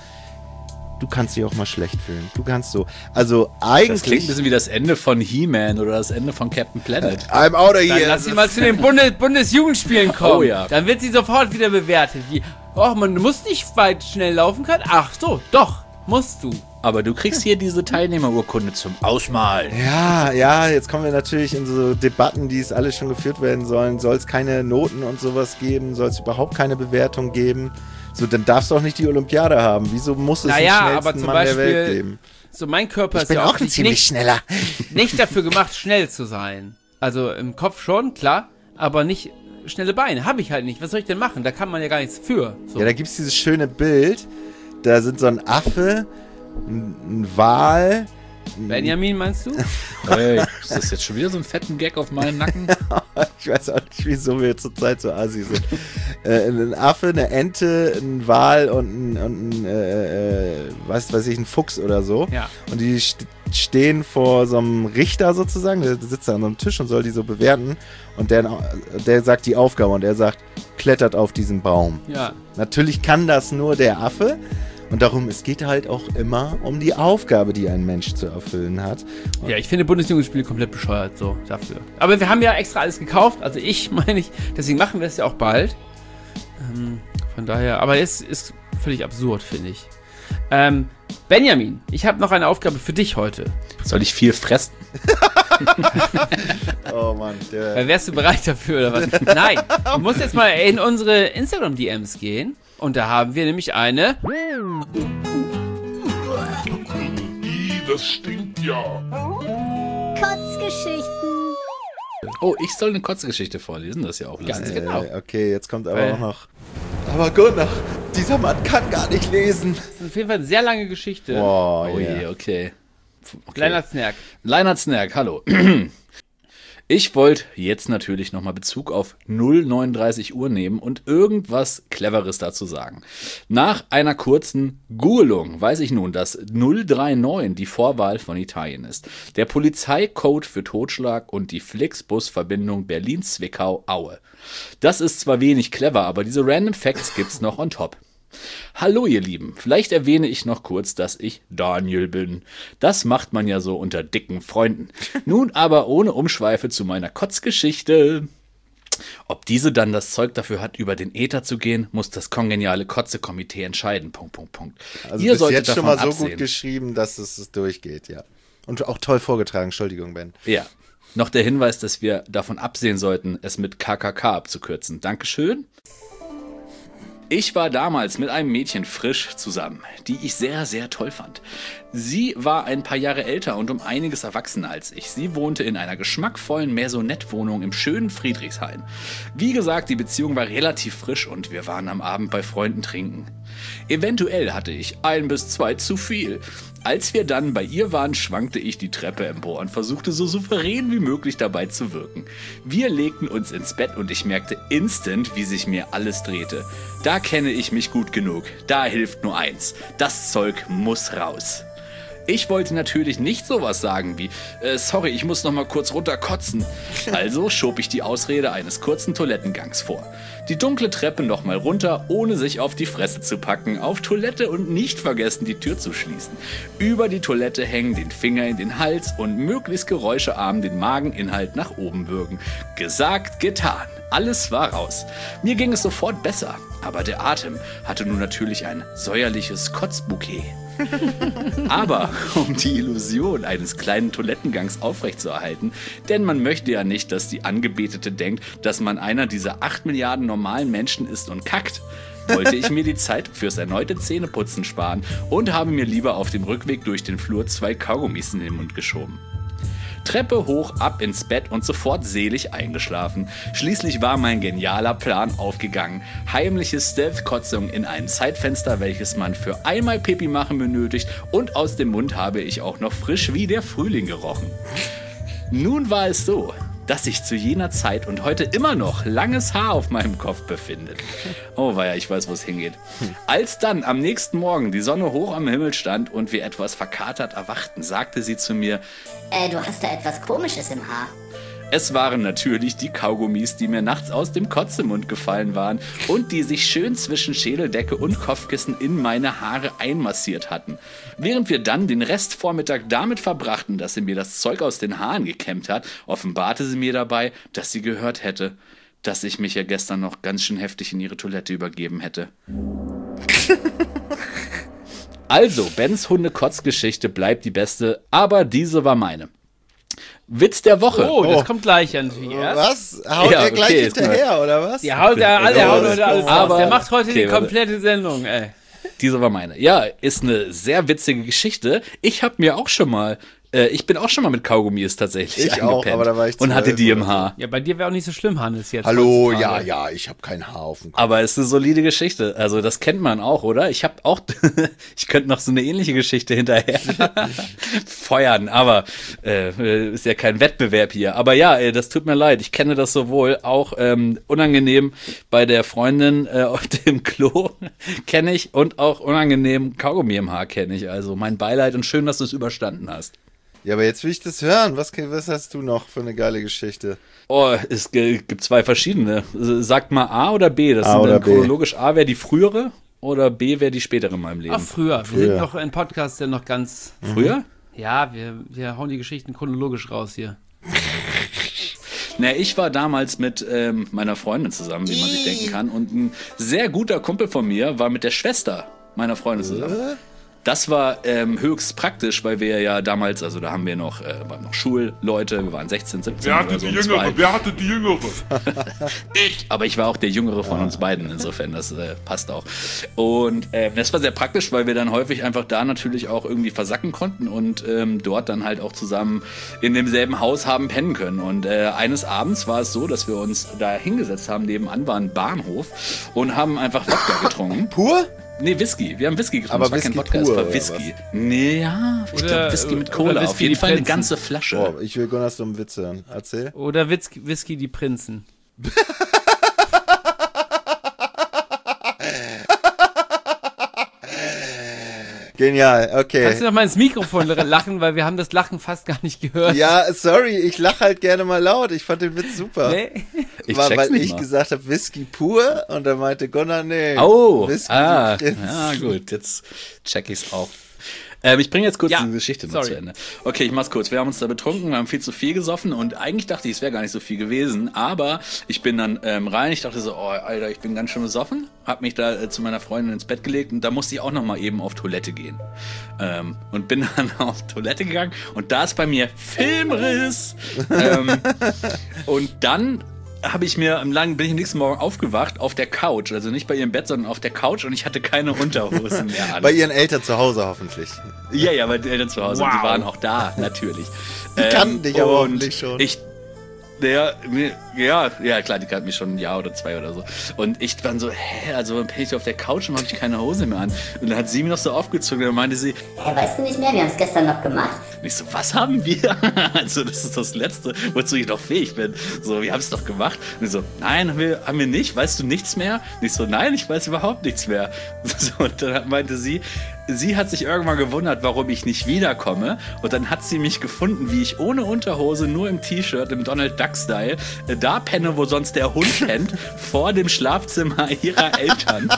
Du kannst dich auch mal schlecht fühlen. Du kannst so. Also
Das klingt ein
eigentlich...
bisschen wie das Ende von He-Man oder das Ende von Captain Planet.
I'm out of
Dann
here.
lass sie mal zu den Bundes Bundesjugendspielen kommen.
Oh ja.
Dann wird sie sofort wieder bewertet. Wie, oh, man muss nicht weit schnell laufen können. Ach so, doch, musst du.
Aber du kriegst hier diese Teilnehmerurkunde zum Ausmalen.
Ja, ja, jetzt kommen wir natürlich in so Debatten, die es alle schon geführt werden sollen. Soll es keine Noten und sowas geben? Soll es überhaupt keine Bewertung geben? So, dann darfst du auch nicht die Olympiade haben. Wieso muss es
Naja,
den
aber
schnellsten
zum
Mann der Welt
Beispiel,
geben?
so mein Körper
Ich
ist
bin
ja
auch ein
nicht,
ziemlich
nicht,
schneller.
nicht dafür gemacht, schnell zu sein. Also im Kopf schon, klar, aber nicht schnelle Beine. Habe ich halt nicht. Was soll ich denn machen? Da kann man ja gar nichts für. So.
Ja, da gibt es dieses schöne Bild. Da sind so ein Affe, ein, ein Wal.
Benjamin, meinst du?
Hey, ist das jetzt schon wieder so ein fetten Gag auf meinen Nacken?
Ich weiß auch nicht, wieso wir zurzeit so assi sind. äh, ein Affe, eine Ente, ein Wal und ein, und ein äh, äh, was weiß ich, ein Fuchs oder so.
Ja.
Und die st- stehen vor so einem Richter sozusagen, der sitzt da an so einem Tisch und soll die so bewerten. Und der, der sagt die Aufgabe und er sagt, klettert auf diesen Baum.
Ja.
Natürlich kann das nur der Affe. Und darum, es geht halt auch immer um die Aufgabe, die ein Mensch zu erfüllen hat. Und
Ja, ich finde Bundesjugendspiele komplett bescheuert, so, dafür. Aber wir haben ja extra alles gekauft, also ich meine ich, deswegen machen wir es ja auch bald. Ähm, von daher, aber es ist völlig absurd, finde ich. Ähm, Benjamin, ich habe noch eine Aufgabe für dich heute.
Soll ich viel fressen?
Oh Mann, der...
Äh, Wärst du bereit dafür oder was? Nein, du musst jetzt mal in unsere Instagram-D Ms gehen und da haben wir nämlich eine...
Ih, das stinkt ja.
Kotzgeschichten.
Oh, ich soll eine Kurzgeschichte vorlesen, das ist ja auch
Ganz
lustig.
genau.
Äh, okay, jetzt kommt aber
Weil-
auch noch... Aber Gunnar, dieser Mann kann gar nicht lesen.
Das ist auf jeden Fall eine sehr lange Geschichte.
Boah,
Oh
yeah.
je, okay. okay.
Kleiner Snack.
Leinhard Snack, hallo. Ich wollte jetzt natürlich nochmal Bezug auf null neununddreißig Uhr nehmen und irgendwas Cleveres dazu sagen. Nach einer kurzen Googelung weiß ich nun, dass null drei neun die Vorwahl von Italien ist. Der Polizeicode für Totschlag und die Flixbus-Verbindung Berlin-Zwickau-Aue. Das ist zwar wenig clever, aber diese Random Facts gibt's noch on top. Hallo ihr Lieben, vielleicht erwähne ich noch kurz, dass ich Daniel bin. Das macht man ja so unter dicken Freunden. Nun aber ohne Umschweife zu meiner Kotzgeschichte. Ob diese dann das Zeug dafür hat, über den Äther zu gehen, muss das kongeniale Kotze-Komitee entscheiden. Punkt, Punkt, Punkt.
Also
Ihr
bis
solltet
jetzt schon
davon
mal so
absehen.
gut geschrieben, dass es, es durchgeht, ja. Und auch toll vorgetragen, Entschuldigung, Ben.
Ja. Noch der Hinweis, dass wir davon absehen sollten, es mit K K K abzukürzen. Dankeschön. Ich war damals mit einem Mädchen frisch zusammen, die ich sehr, sehr toll fand. Sie war ein paar Jahre älter und um einiges erwachsener als ich. Sie wohnte in einer geschmackvollen Maisonette-Wohnung im schönen Friedrichshain. Wie gesagt, die Beziehung war relativ frisch und wir waren am Abend bei Freunden trinken. Eventuell hatte ich ein bis zwei zu viel. Als wir dann bei ihr waren, schwankte ich die Treppe empor und versuchte so souverän wie möglich dabei zu wirken. Wir legten uns ins Bett und ich merkte instant, wie sich mir alles drehte. Da kenne ich mich gut genug. Da hilft nur eins. Das Zeug muss raus. Ich wollte natürlich nicht sowas sagen wie, äh, sorry, ich muss noch mal kurz runterkotzen. Also schob ich die Ausrede eines kurzen Toilettengangs vor. Die dunkle Treppe noch mal runter, ohne sich auf die Fresse zu packen, auf Toilette und nicht vergessen, die Tür zu schließen. Über die Toilette hängen, den Finger in den Hals und möglichst geräuschearm den Mageninhalt nach oben würgen. Gesagt, getan. Alles war raus. Mir ging es sofort besser, aber der Atem hatte nun natürlich ein säuerliches Kotzbouquet. Aber um die Illusion eines kleinen Toilettengangs aufrechtzuerhalten, denn man möchte ja nicht, dass die Angebetete denkt, dass man einer dieser acht Milliarden normalen Menschen ist und kackt, wollte ich mir die Zeit fürs erneute Zähneputzen sparen und habe mir lieber auf dem Rückweg durch den Flur zwei Kaugummis in den Mund geschoben. Treppe hoch, ab ins Bett und sofort selig eingeschlafen. Schließlich war mein genialer Plan aufgegangen. Heimliche Stealth-Kotzung in einem Zeitfenster, welches man für einmal Pipi machen benötigt, und aus dem Mund habe ich auch noch frisch wie der Frühling gerochen. Nun war es so, dass sich zu jener Zeit und heute immer noch langes Haar auf meinem Kopf befindet. Oh weia, ich weiß, wo es hingeht. Als dann am nächsten Morgen die Sonne hoch am Himmel stand und wir etwas verkatert erwachten, sagte sie zu mir,
Äh, du hast da etwas Komisches im Haar.
es waren natürlich die Kaugummis, die mir nachts aus dem Kotzemund gefallen waren und die sich schön zwischen Schädeldecke und Kopfkissen in meine Haare einmassiert hatten. Während wir dann den Restvormittag damit verbrachten, dass sie mir das Zeug aus den Haaren gekämmt hat, offenbarte sie mir dabei, dass sie gehört hätte, dass ich mich ja gestern noch ganz schön heftig in ihre Toilette übergeben hätte. Also, Bens Hunde-Kotz-Geschichte bleibt die beste, aber diese war meine. Witz der Woche.
Oh, das
Oh.
kommt gleich natürlich erst.
Was? Haut
Ja,
er gleich
okay, ist
hinterher, oder was?
Der haut, der, der, der haut heute alles raus.
Aber-
Der macht heute
okay,
die
warte.
komplette Sendung, ey.
Diese war meine. Ja, ist eine sehr witzige Geschichte. Ich habe mir auch schon mal, äh, ich bin auch schon mal mit Kaugummis tatsächlich
Ich auch,
eingepennt
aber da war ich
und hatte
zwölf
die im
oder so.
Haar.
Ja, bei dir wäre auch nicht so schlimm, Hannes, jetzt.
Hallo, ja,
heutzutage.
ja, ich habe kein Haar auf dem Kopf.
Aber es ist eine solide Geschichte. Also das kennt man auch, oder? Ich habe auch, ich könnte noch so eine ähnliche Geschichte hinterher feuern, aber äh, ist ja kein Wettbewerb hier. Aber ja, äh, das tut mir leid. Ich kenne das sowohl auch ähm, unangenehm bei der Freundin äh, auf dem Klo kenne ich und auch unangenehm Kaugummi im Haar kenne ich. Also mein Beileid und schön, dass du es überstanden hast.
Ja, aber jetzt will ich das hören. Was, was hast du noch für eine geile Geschichte?
Oh, es g- gibt zwei verschiedene. Sagt mal A oder B. Das
A
sind
oder
dann
B.
chronologisch A wäre die frühere oder B wäre die spätere in meinem Leben?
Ach, früher. Wir
Früher.
sind noch ein Podcast, der noch ganz...
Früher?
Ja, wir, wir hauen die Geschichten chronologisch raus hier.
Na, ich war damals mit ähm, meiner Freundin zusammen, wie man sich denken kann. Und ein sehr guter Kumpel von mir war mit der Schwester meiner Freundin zusammen. Das war ähm, höchst praktisch, weil wir ja damals, also da haben wir noch, äh, waren noch Schulleute, wir waren sechzehn, siebzehn.
Wer hatte
oder so
die
und
Jüngere?
zwei.
Wer hatte die Jüngere?
Ich. Aber ich war auch der Jüngere von uns beiden, insofern, das äh, passt auch. Und äh, das war sehr praktisch, weil wir dann häufig einfach da natürlich auch irgendwie versacken konnten und ähm, dort dann halt auch zusammen in demselben Haus haben pennen können. Und äh, eines Abends war es so, dass wir uns da hingesetzt haben, nebenan war ein Bahnhof und haben einfach Wodka getrunken.
Pur?
Nee, Whisky. Wir haben Whisky getrunken.
Aber
es war
Whisky
kein Wodka,
pur,
es war
oder
Whisky. Nee, ja, ich
Oder-
glaube Whisky mit
oder
Cola.
Whisky
Auf jeden
die
Fall eine
Prinzen.
ganze Flasche.
Boah, ich will Gunnars dummen Witze hören. Erzähl.
Oder Whisky, Whisky die Prinzen.
Genial, okay.
Kannst du noch mal ins Mikrofon lachen, weil wir haben das Lachen fast gar nicht gehört.
Ja, sorry, ich lache halt gerne mal laut. Ich fand den Witz super.
Nee?
Ich
War,
check's
weil
nicht
ich
mal.
gesagt habe, Whisky pur und dann meinte Gunnar, nee.
Oh,
Whisky
ah,
die Prinzen.
ja gut, jetzt check ich's auch. Ähm, ich bringe jetzt kurz
Ja,
die Geschichte noch
sorry.
zu Ende. Okay, ich mach's kurz. Wir haben uns da betrunken, wir haben viel zu viel gesoffen und eigentlich dachte ich, es wäre gar nicht so viel gewesen, aber ich bin dann ähm, rein, ich dachte so, oh Alter, ich bin ganz schön besoffen, hab mich da äh, zu meiner Freundin ins Bett gelegt und da musste ich auch noch mal eben auf Toilette gehen. Ähm, und bin dann auf Toilette gegangen und da ist bei mir Filmriss. ähm, und dann habe ich mir am langen, bin ich am nächsten Morgen aufgewacht auf der Couch, also nicht bei ihrem Bett, sondern auf der Couch und ich hatte keine Unterhosen mehr an.
Bei ihren Eltern zu Hause hoffentlich.
Ja, ja, meine Eltern zu Hause,
Wow.
die waren auch da, natürlich.
Die kannten dich aber
und
hoffentlich schon.
Ich, der, mir- ja, ja, klar, die kannten mich schon ein Jahr oder zwei oder so. Und ich dann so, hä, also dann bin ich auf der Couch und habe ich keine Hose mehr an. Und dann hat sie mir noch so aufgezogen, dann meinte sie,
Hä, weißt du nicht mehr? Wir haben es gestern noch gemacht.
und ich so, was haben wir? Also, das ist das Letzte, wozu ich noch fähig bin. So, wir haben es doch gemacht. Und ich so, nein, haben wir, haben wir nicht. Weißt du nichts mehr? Und ich so, nein, ich weiß überhaupt nichts mehr. So, und dann meinte sie, sie hat sich irgendwann gewundert, warum ich nicht wiederkomme. Und dann hat sie mich gefunden, wie ich ohne Unterhose, nur im T-Shirt, im Donald Duck-Style, äh, da penne, wo sonst der Hund pennt, vor dem Schlafzimmer ihrer Eltern.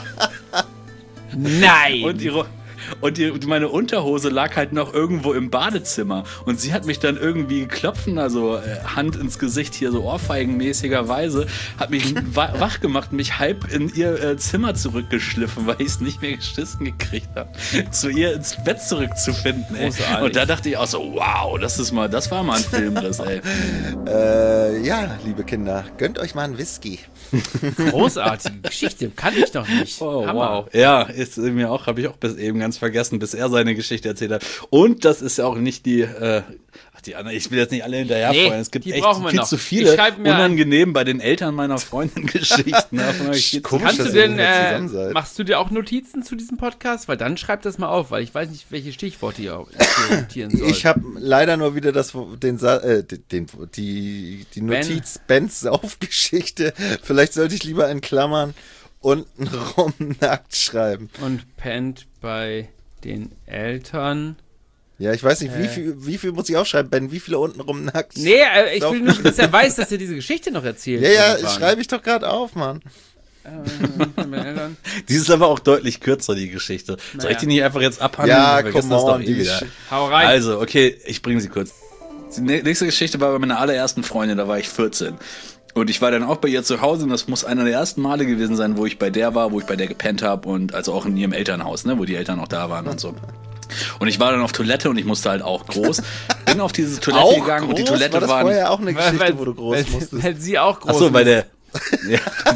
Nein!
Und ihre und die, meine Unterhose lag halt noch irgendwo im Badezimmer. Und sie hat mich dann irgendwie geklopft, also äh, Hand ins Gesicht hier so ohrfeigenmäßigerweise, hat mich wa wach gemacht und mich halb in ihr äh, Zimmer zurückgeschliffen, weil ich es nicht mehr geschissen gekriegt habe, zu ihr ins Bett zurückzufinden. Ey.
Großartig.
Und da dachte ich auch so, wow, das ist mal, das war mal ein Filmriss, ey.
Äh, ja, liebe Kinder, gönnt euch mal einen Whisky.
Großartige Geschichte, kann ich noch nicht.
Oh,
Hammer.
wow. Ja, ist mir auch, habe ich auch bis eben ganz vergessen, bis er seine Geschichte erzählt hat. Und das ist ja auch nicht die, äh, ach, die anderen, ich will jetzt nicht alle hinterherfallen.
Nee,
es gibt
die
echt
brauchen wir
viel
noch.
zu
Ich
viele
schreib mir
unangenehm bei den Eltern meiner Freundin Geschichten. Davon hab ich viel zu
Komisch,
Kannst
dass
du
ihr
denn,
wieder
äh,
zusammen seid.
machst du dir auch Notizen zu diesem Podcast? Weil dann schreib das mal auf, weil ich weiß nicht, welche Stichworte ihr notieren sollt.
Ich habe leider nur wieder das, den, Sa- äh, den, die, die Notiz Bens Saufgeschichte. Vielleicht sollte ich lieber in Klammern untenrum nackt schreiben.
Und pennt bei den Eltern.
Ja, ich weiß nicht, wie viel, wie viel muss ich aufschreiben, Ben? Wie viele untenrum nackt?
Nee, äh, ich
Sauf-
will nur, dass er weiß, dass er diese Geschichte noch erzählt.
Ja, ja,
irgendwann.
schreibe ich doch gerade auf, Mann.
Äh, bei den Eltern.
Die ist aber auch deutlich kürzer, die Geschichte. Soll ich die nicht einfach jetzt abhandeln?
Ja,
Wir vergessen
come
das doch
on,
eh
die
wieder.
Sch-
Hau rein.
Also, okay, ich bringe sie kurz. Die nä- nächste Geschichte war bei meiner allerersten Freundin, da war ich vierzehn. Und ich war dann auch bei ihr zu Hause und das muss einer der ersten Male gewesen sein, wo ich bei der war, wo ich bei der gepennt habe und also auch in ihrem Elternhaus, ne, wo die Eltern auch da waren und so. Und ich war dann auf Toilette und ich musste halt auch groß. Bin auf diese Toilette
Auch
gegangen
groß?
und die Toilette
war das
waren.
vorher auch eine
weil,
Geschichte,
weil,
wo du groß
weil,
musstest?
weil sie auch groß
Ach so, bei
ist.
der. Ja,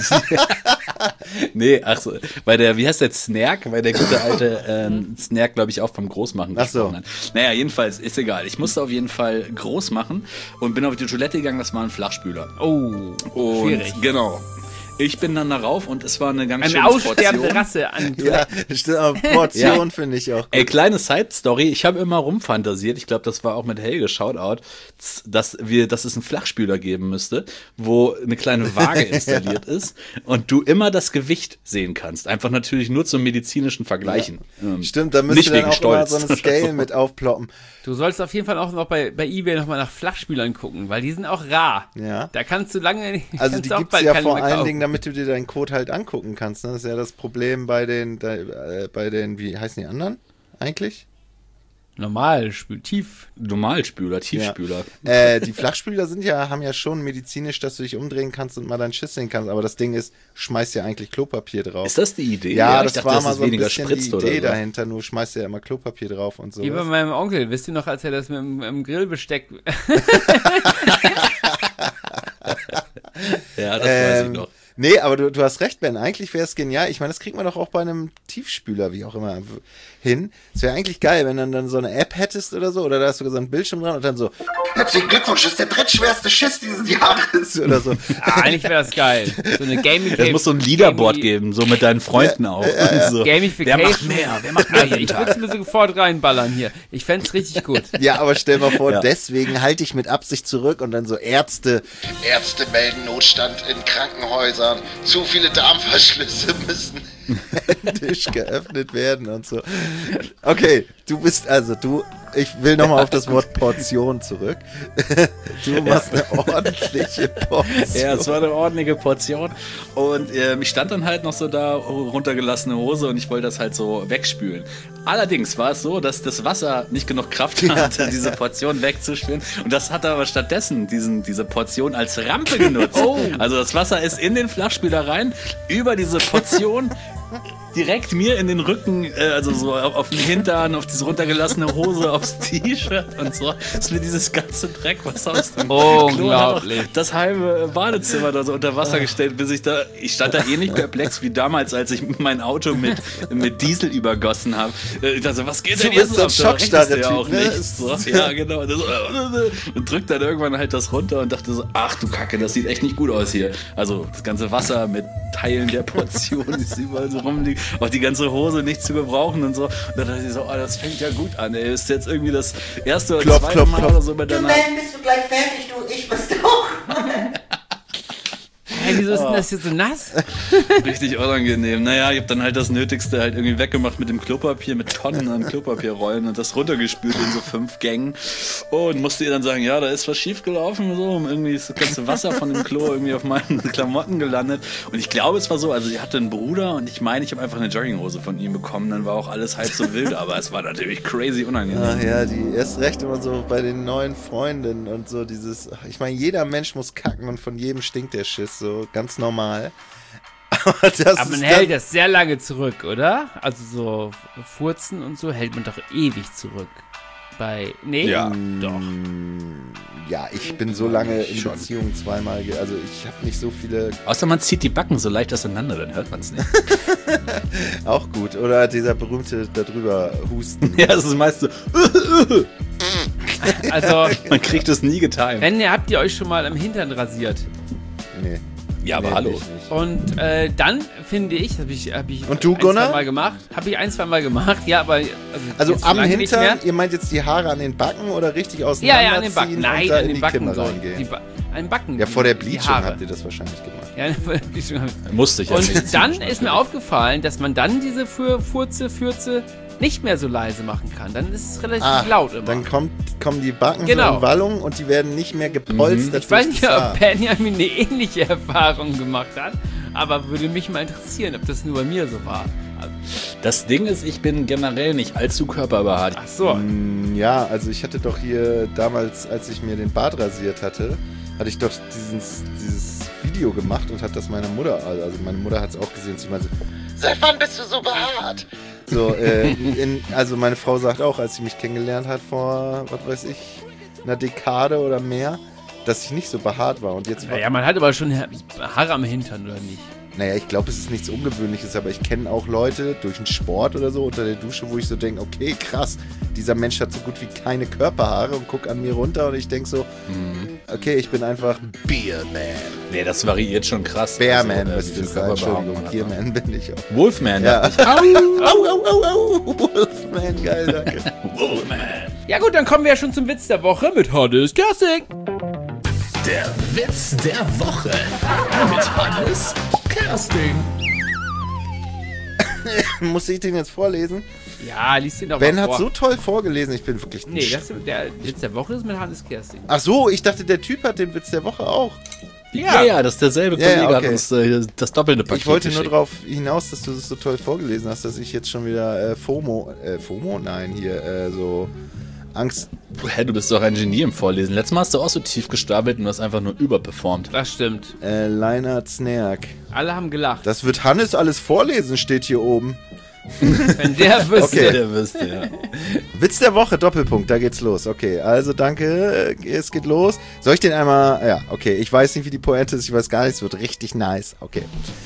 nee, ach so, bei der, wie heißt der, Snark? Weil der gute alte ähm, Snark, glaube ich, auch vom Großmachen
Ach so.
gesprochen hat. Naja, jedenfalls, ist egal. Ich musste auf jeden Fall groß machen und bin auf die Toilette gegangen, das war ein Flachspüler.
Oh,
Und
schwierig.
genau. Ich bin dann darauf und es war eine ganz
Eine
schöne
aussterbende
Portion.
Rasse an
Ja, stimmt, aber Portion finde ich auch gut.
Ey, kleine Side-Story, ich habe immer rumfantasiert, ich glaube, das war auch mit Helge, Shoutout, dass wir, dass es einen Flachspüler geben müsste, wo eine kleine Waage installiert ist und du immer das Gewicht sehen kannst. Einfach natürlich nur zum medizinischen Vergleichen. Ähm,
Stimmt, da
nicht
müsste dann
wegen
auch immer
Stolz.
so eine Scale mit aufploppen.
Du sollst auf jeden Fall auch noch bei, bei eBay nochmal nach Flachspülern gucken, weil die sind auch rar.
Ja.
Da kannst du lange nicht.
Also
kannst
die
du auch
gibt's
bald
ja
keine
vor
mehr
allen
kaufen.
Dingen damit du dir deinen Code halt angucken kannst. Ne? Das ist ja das Problem bei den, da, äh, bei den, wie heißen die anderen eigentlich?
Normal, spül, tief.
Normalspüler, Tiefspüler.
Ja. Äh, die Flachspüler sind ja, haben ja schon medizinisch, dass du dich umdrehen kannst und mal deinen Schiss sehen kannst. Aber das Ding ist, schmeißt ja eigentlich Klopapier drauf.
Ist das die Idee?
Ja,
ja
das
dachte,
war
dass
mal
es
so ein
weniger
bisschen die
spritzt oder
Idee
so.
dahinter. Nur schmeißt ja immer Klopapier drauf und so.
Wie bei meinem Onkel, wisst ihr noch, als er das mit dem, mit dem Grillbesteck...
Ja, das
ähm,
weiß ich noch.
Nee, aber du, du hast recht, Ben. Eigentlich wäre es genial. Ich meine, das kriegt man doch auch bei einem Tiefspüler, wie auch immer, hin. Es wäre eigentlich geil, wenn du dann so eine App hättest oder so, oder da hast du so einen Bildschirm dran und dann so, herzlichen Glückwunsch, das ist der drittschwerste Schiss dieses Jahres oder so.
Ah, eigentlich wäre das geil. So eine Gaming
Es muss so ein Leaderboard geben, so mit deinen Freunden auch.
ja, ja.
Und so.
Gamification.
Wer macht mehr? Wer macht mehr
Also
jeden
ich würde es
Tag?
mir sofort reinballern hier. Ich fände es richtig gut.
Ja, aber stell mal vor,
Ja.
deswegen halte ich mit Absicht zurück und dann so Ärzte. Ärzte melden Notstand in Krankenhäusern. Zu viele Darmverschlüsse müssen händisch geöffnet werden und so. Okay, du bist also, du, ich will nochmal auf das Wort Portion zurück. Du machst eine ordentliche Portion.
Ja, es war eine ordentliche Portion. Und ähm, ich stand dann halt noch so da, runtergelassene Hose, und ich wollte das halt so wegspülen. Allerdings war es so, dass das Wasser nicht genug Kraft hatte, diese Portion wegzuspülen. Und das hat aber stattdessen diesen, diese Portion als Rampe genutzt.
Oh.
Also das Wasser ist in den Flachspüler rein, über diese Portion direkt mir in den Rücken, äh, also so auf, auf den Hintern, auf diese runtergelassene Hose, aufs T-Shirt und so, ist mir dieses ganze Dreckwasser aus dem Klo
Unglaublich.
hat auch das halbe Badezimmer da so unter Wasser gestellt, bis ich da, ich stand da ähnlich perplex wie damals, als ich mein Auto mit, mit Diesel übergossen habe. Ich dachte so, was geht denn
Du
jetzt
bist so ein
ab? Da recht ist der
Schockstarre-Typ,
auch
ne?
nicht. So, ja, genau. Das so, und drückt dann irgendwann halt das runter und dachte so, ach du Kacke, das sieht echt nicht gut aus hier. Also das ganze Wasser mit Teilen der Portion ist überall so rumliegt. Auch die ganze Hose nicht zu gebrauchen und so. Und dann dachte ich so, oh, das fängt ja gut an, ey. Ist jetzt irgendwie das erste oder
Klopf,
zweite
klopf,
Mal
klopf.
oder so mit deiner...
bist du gleich fertig, du, ich bist auch.
Hey, wieso ist denn das hier so nass?
Richtig unangenehm. Naja, ich habe dann halt das Nötigste halt irgendwie weggemacht mit dem Klopapier, mit Tonnen an Klopapierrollen und das runtergespült in so fünf Gängen. Und musste ihr dann sagen, ja, da ist was schiefgelaufen, so. Und irgendwie ist das ganze Wasser von dem Klo irgendwie auf meinen Klamotten gelandet. Und ich glaube, es war so, also sie hatte einen Bruder und ich meine, ich habe einfach eine Jogginghose von ihm bekommen. Dann war auch alles halb so wild, aber es war natürlich crazy unangenehm.
Ach ja, die erst recht immer so bei den neuen Freundinnen und so dieses, ich meine, jeder Mensch muss kacken und von jedem stinkt der Schiss, so ganz normal. Aber, das
Aber man
ist
hält
dann,
das sehr lange zurück, oder? Also so Furzen und so hält man doch ewig zurück. Bei, nee?
Ja.
Doch.
ja, ich bin so lange in
Schon.
Beziehung zweimal, ge- also ich habe nicht so viele,
Außer man zieht die Backen so leicht auseinander, dann hört man es nicht.
auch gut, oder dieser berühmte darüber Husten.
Ja, es ist meist so,
Also,
man kriegt es nie getimt.
wenn ihr habt ihr euch schon mal am Hintern rasiert.
Nee.
Ja, aber
Nee,
hallo.
ich nicht.
Und äh, dann finde ich, habe ich, hab ich
Und du,
ein,
Gunnar?
zwei Mal gemacht. Habe ich ein, zwei Mal gemacht. Ja, aber also,
Also
jetzt
am
lange nicht
Hintern,
mehr.
ihr meint jetzt die Haare an den Backen oder richtig
Ja,
auseinanderziehen
ja, an den Backen.
und
Nein,
da
an
in
den
die
Backen.
Kimme
So.
reingehen?
Die ba an den Backen.
Ja, vor der
die
Bleaching
Haare.
habt ihr das wahrscheinlich gemacht.
Ja, vor der Bleaching hab ich-
Musste ich ja
Und
medizinisch
dann
machen.
ist mir aufgefallen, dass man dann diese Für Furze, Fürze nicht mehr so leise machen kann. Dann ist es relativ
Ah,
laut immer.
Dann kommt, kommen die Backen
Genau.
so in Wallung und die werden nicht mehr gepolstert.
Ich weiß
durch
nicht,
das
ob
Haar.
Benjamin eine ähnliche Erfahrung gemacht hat, aber würde mich mal interessieren, ob das nur bei mir so war.
Das Ding ist, ich bin generell nicht allzu körperbehaart.
Ach so.
Mm, Ja, also ich hatte doch hier damals, als ich mir den Bart rasiert hatte, hatte ich doch dieses, dieses Video gemacht und hat das meiner Mutter, also meine Mutter hat es auch gesehen, sie meinte, seit wann bist du so behaart? So, äh, in, also meine Frau sagt auch, als sie mich kennengelernt hat vor, was weiß ich, einer Dekade oder mehr, dass ich nicht so behaart war. Und jetzt war,
Ja, man hat aber schon Haare am Hintern, oder nicht?
naja, ich glaube, es ist nichts Ungewöhnliches, aber ich kenne auch Leute durch den Sport oder so unter der Dusche, wo ich so denke, okay, krass, dieser Mensch hat so gut wie keine Körperhaare und guck an mir runter und ich denke so, okay, ich bin einfach Beerman.
Nee, das variiert schon krass.
Bearman
Also, äh,
müsste
wie
es
viel
sein,
Körperbehaarung
Entschuldigung,
man hat.
Beerman bin ich auch.
Wolfman,
Ja.
ja.
Au, au, au, au, Wolfman, geil, danke.
Wolfman.
Ja gut, dann kommen wir ja schon zum Witz der Woche mit Hannes Kersting.
Der Witz der Woche mit Hannes Kersting.
Muss ich den jetzt vorlesen?
Ja, liest den doch
Ben
mal
hat
vor.
so toll vorgelesen, ich bin wirklich
Nee, das, der Witz der Woche ist mit Hannes Kersting.
Ach so, ich dachte, der Typ hat den Witz der Woche auch.
Ja, ja, das ist derselbe
Ja, ja,
Kollege,
okay.
hat uns äh, das doppelte Paket
Ich wollte nur
geschickt.
darauf hinaus, dass du das so toll vorgelesen hast, dass ich jetzt schon wieder äh, FOMO, äh, FOMO? Nein, hier, äh, so Angst.
Hä, du bist doch ein Genie im Vorlesen. Letztes Mal hast du auch so tief gestapelt und du hast einfach nur überperformt.
Das stimmt.
Äh, Leinert Snerk.
Alle haben gelacht.
Das wird Hannes alles vorlesen, steht hier oben.
Wenn der wüsste.
Okay.
Der wüsste, ja.
Witz der Woche, Doppelpunkt, da geht's los. Okay, also danke, äh, es geht los. Soll ich den einmal, ja, okay, ich weiß nicht, wie die Pointe ist, ich weiß gar nicht, es wird richtig nice. Okay.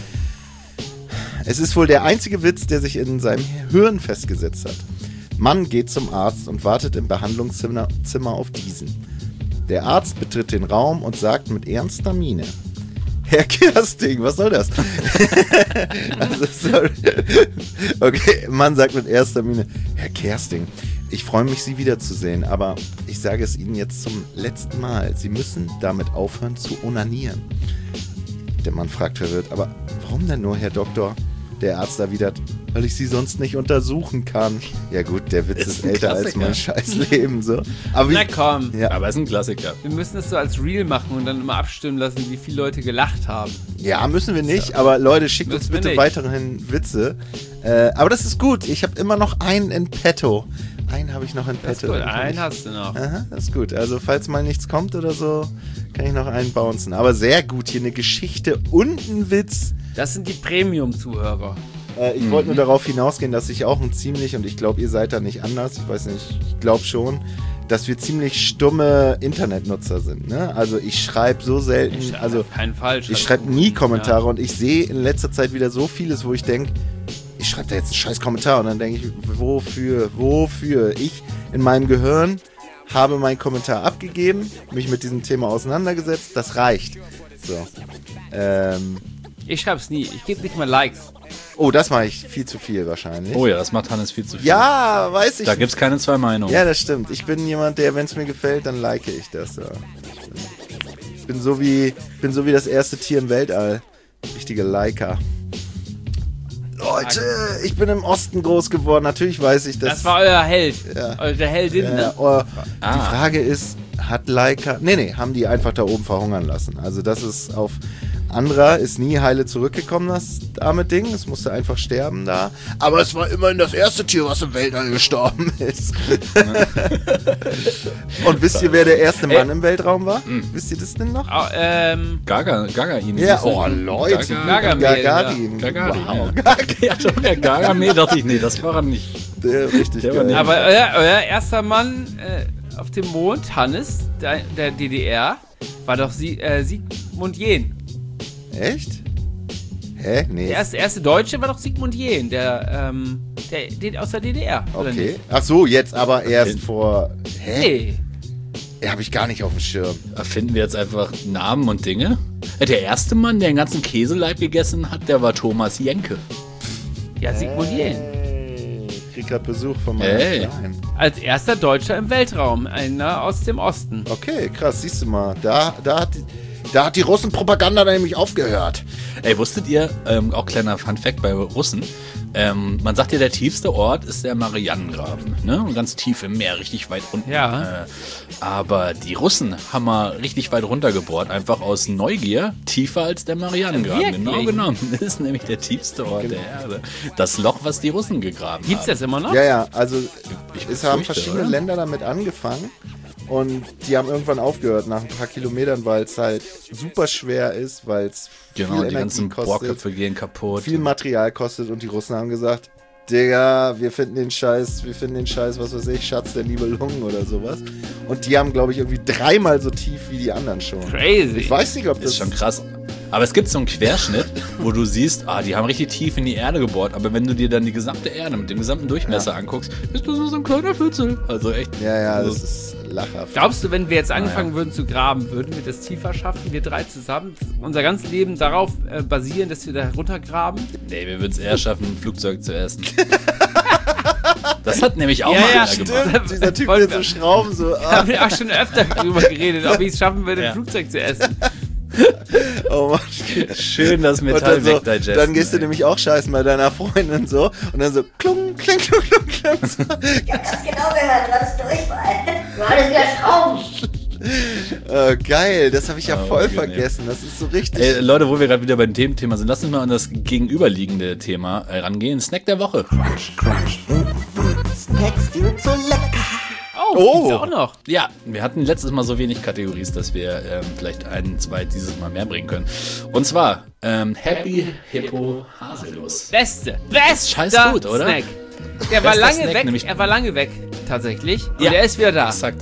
Es ist wohl der einzige Witz, der sich in seinem Hirn festgesetzt hat. Mann geht zum Arzt und wartet im Behandlungszimmer Zimmer auf diesen. Der Arzt betritt den Raum und sagt mit ernster Miene: Herr Kersting, was soll das? Also, sorry. Okay, Mann sagt mit ernster Miene: Herr Kersting, ich freue mich, Sie wiederzusehen, aber ich sage es Ihnen jetzt zum letzten Mal. Sie müssen damit aufhören zu onanieren. Der Mann fragt verwirrt: Aber warum denn nur, Herr Doktor? Der Arzt erwidert: Weil ich Sie sonst nicht untersuchen kann. Ja gut, der Witz ist,
Ist ein
älter als
Klassiker.
mein Scheißleben. So. Aber wie,
Na komm.
ja,
Aber es ist ein Klassiker.
Wir müssen es so als Reel machen und dann immer abstimmen lassen, wie viele Leute gelacht haben.
ja, müssen wir nicht, aber Leute, schickt uns
Müssen wir
bitte
nicht.
weiterhin Witze. Äh, aber das ist gut, ich habe immer noch einen in petto. Einen habe ich noch in
Das ist
petto.
gut.
Den kann
Einen
ich-
hast du noch.
Aha, das ist gut. Also falls mal nichts kommt oder so, kann ich noch einen bouncen. Aber sehr gut, hier eine Geschichte und ein Witz.
Das sind die Premium-Zuhörer.
Äh, ich wollte nur darauf hinausgehen, dass ich auch ein ziemlich, und ich glaube, ihr seid da nicht anders, ich weiß nicht, ich glaube schon, dass wir ziemlich stumme Internetnutzer sind. Ne? Also ich schreibe so selten,
Ich schreibe
also
auf keinen Fall.
ich schreibe nie Kommentare
Ja.
und ich sehe in letzter Zeit wieder so vieles, wo ich denke, ich schreibe da jetzt einen scheiß Kommentar und dann denke ich, wofür, wofür? Ich in meinem Gehirn habe meinen Kommentar abgegeben, mich mit diesem Thema auseinandergesetzt, das reicht. So. Ähm,
Ich schreib's nie. Ich gebe nicht mal Likes.
oh, das mache ich viel zu viel wahrscheinlich.
Oh ja, das macht Hannes viel zu viel.
Ja, weiß ich.
Da gibt's keine zwei Meinungen.
Ja, das stimmt. Ich bin jemand, der, wenn es mir gefällt, dann like ich das. Ja. Ich bin so wie, bin so wie das erste Tier im Weltall. Richtige Liker. Leute, ich bin im Osten groß geworden. Natürlich weiß ich das.
Das war euer Held.
Ja.
Eure Heldin,
Ja,
ne?
oh,
Ah.
Die Frage ist, hat Leica... Nee, nee, haben die einfach da oben verhungern lassen. Also das ist auf... Andra ist nie heile zurückgekommen, das arme Ding. Es musste einfach sterben da. Aber es war immerhin das erste Tier, was im Weltall gestorben ist. Und wisst ihr, wer der erste Mann im Weltraum war? Wisst ihr das denn noch?
Au- ähm,
Gaga, Gagain.
Ja, oh Leute.
Gaga,
Gagarin,
Gagarin.
Gagarin.
Wow.
Ja. Ja, schon der Gargamel dachte ich, nee, das war er nicht.
Der, richtig
Der war
geil.
nicht-
aber euer, euer erster Mann äh, auf dem Mond, Hannes, der, der D D R, war doch Sie, äh, Sigmund Jähn.
Echt? Hä? Nee.
Der erste, erste Deutsche war doch Sigmund Jähn, der, ähm, der, der aus der D D R. Oder
Okay.
nicht?
Ach so, jetzt aber erst
Okay.
vor... Hä?
Nee.
Ja, hab ich gar nicht auf dem Schirm.
Erfinden wir jetzt einfach Namen und Dinge? Äh, Der erste Mann, der den ganzen Käseleib gegessen hat, der war Thomas Jenke.
Ja, Sigmund Jähn.
Hey, ich krieg grad Besuch von meinem
Ey.
Kleinen.
Als erster Deutscher im Weltraum. Einer aus dem Osten.
Okay, krass, siehst du mal. Da, da, hat, die, da hat die Russenpropaganda nämlich aufgehört.
Ey, wusstet ihr, ähm, auch kleiner Funfact bei Russen, ähm, man sagt ja, der tiefste Ort ist der Marianengraben, ne? Und ganz tief im Meer, richtig weit unten.
Ja.
Äh, aber die Russen haben mal richtig weit runtergebohrt, einfach aus Neugier, tiefer als der Marianengraben.
Wirklich?
Genau genommen. Das ist nämlich der tiefste Ort der Erde. Das Loch, was die Russen gegraben
Gibt's
haben.
das immer noch?
Ja, ja, also es haben
befürchte,
verschiedene
oder?
Länder damit angefangen und die haben irgendwann aufgehört nach ein paar Kilometern, weil es halt super schwer ist, weil es
Genau,
viel
die
Energie
ganzen
kostet,
Bohrköpfe gehen kaputt.
viel Material kostet und die Russen haben gesagt, Digga, wir finden den Scheiß, wir finden den Scheiß, was weiß ich, Schatz der Nibelungen oder sowas. Und die haben, glaube ich, irgendwie dreimal so tief wie die anderen schon.
Crazy.
Ich weiß nicht, ob
Das
das...
ist schon krass. Aber es gibt so einen Querschnitt, wo du siehst, ah, die haben richtig tief in die Erde gebohrt, aber wenn du dir dann die gesamte Erde mit dem gesamten Durchmesser anguckst, ist das nur so ein kleiner Pfützel. Also echt.
Ja, ja,
also,
das ist lachhaft.
Glaubst du, wenn wir jetzt angefangen würden zu graben, würden wir das tiefer schaffen, wir drei zusammen, unser ganzes Leben darauf äh, basieren, dass wir da runtergraben?
Nee, wir würden es eher schaffen, ein Flugzeug zu essen. Das hat nämlich auch
Ja,
mal
ja,
einer
stimmt.
gemacht.
Dieser Typ
Wollen
mit
wir-
so Schrauben, so...
Da
Ah,
haben wir auch schon öfter drüber geredet, ob ich es schaffen würde,
Ja.
ein Flugzeug zu essen.
oh Mann.
Schön das
Und
Metall
dann, so,
wegdigesten.
dann gehst du
ey.
nämlich auch scheißen bei deiner Freundin so und dann so klung, kling, klung, klung, klung. So.
Ich hab das genau gehört, du hattest Durchfall. Du hattest wieder Schrauben.
äh, geil, das habe ich ja
Oh,
voll
angenehm.
vergessen. Das ist so richtig.
Ey, Leute, wo wir gerade wieder beim Thementhema sind, lass uns mal an das gegenüberliegende Thema äh, rangehen. Snack der Woche.
Snacks, die sind so lecker.
Oh,
Oh.
gibt's auch noch.
Ja, wir hatten letztes Mal so wenig Kategories, dass wir ähm, vielleicht ein, zwei dieses Mal mehr bringen können. Und zwar ähm, Happy Hippo Haselnuss.
Beste, beste
Scheiß gut, oder?
Snack. Der war
Bester
lange
Snack,
weg,
nämlich-
er war lange weg, tatsächlich. Und
Ja,
er ist wieder da.
Exakt.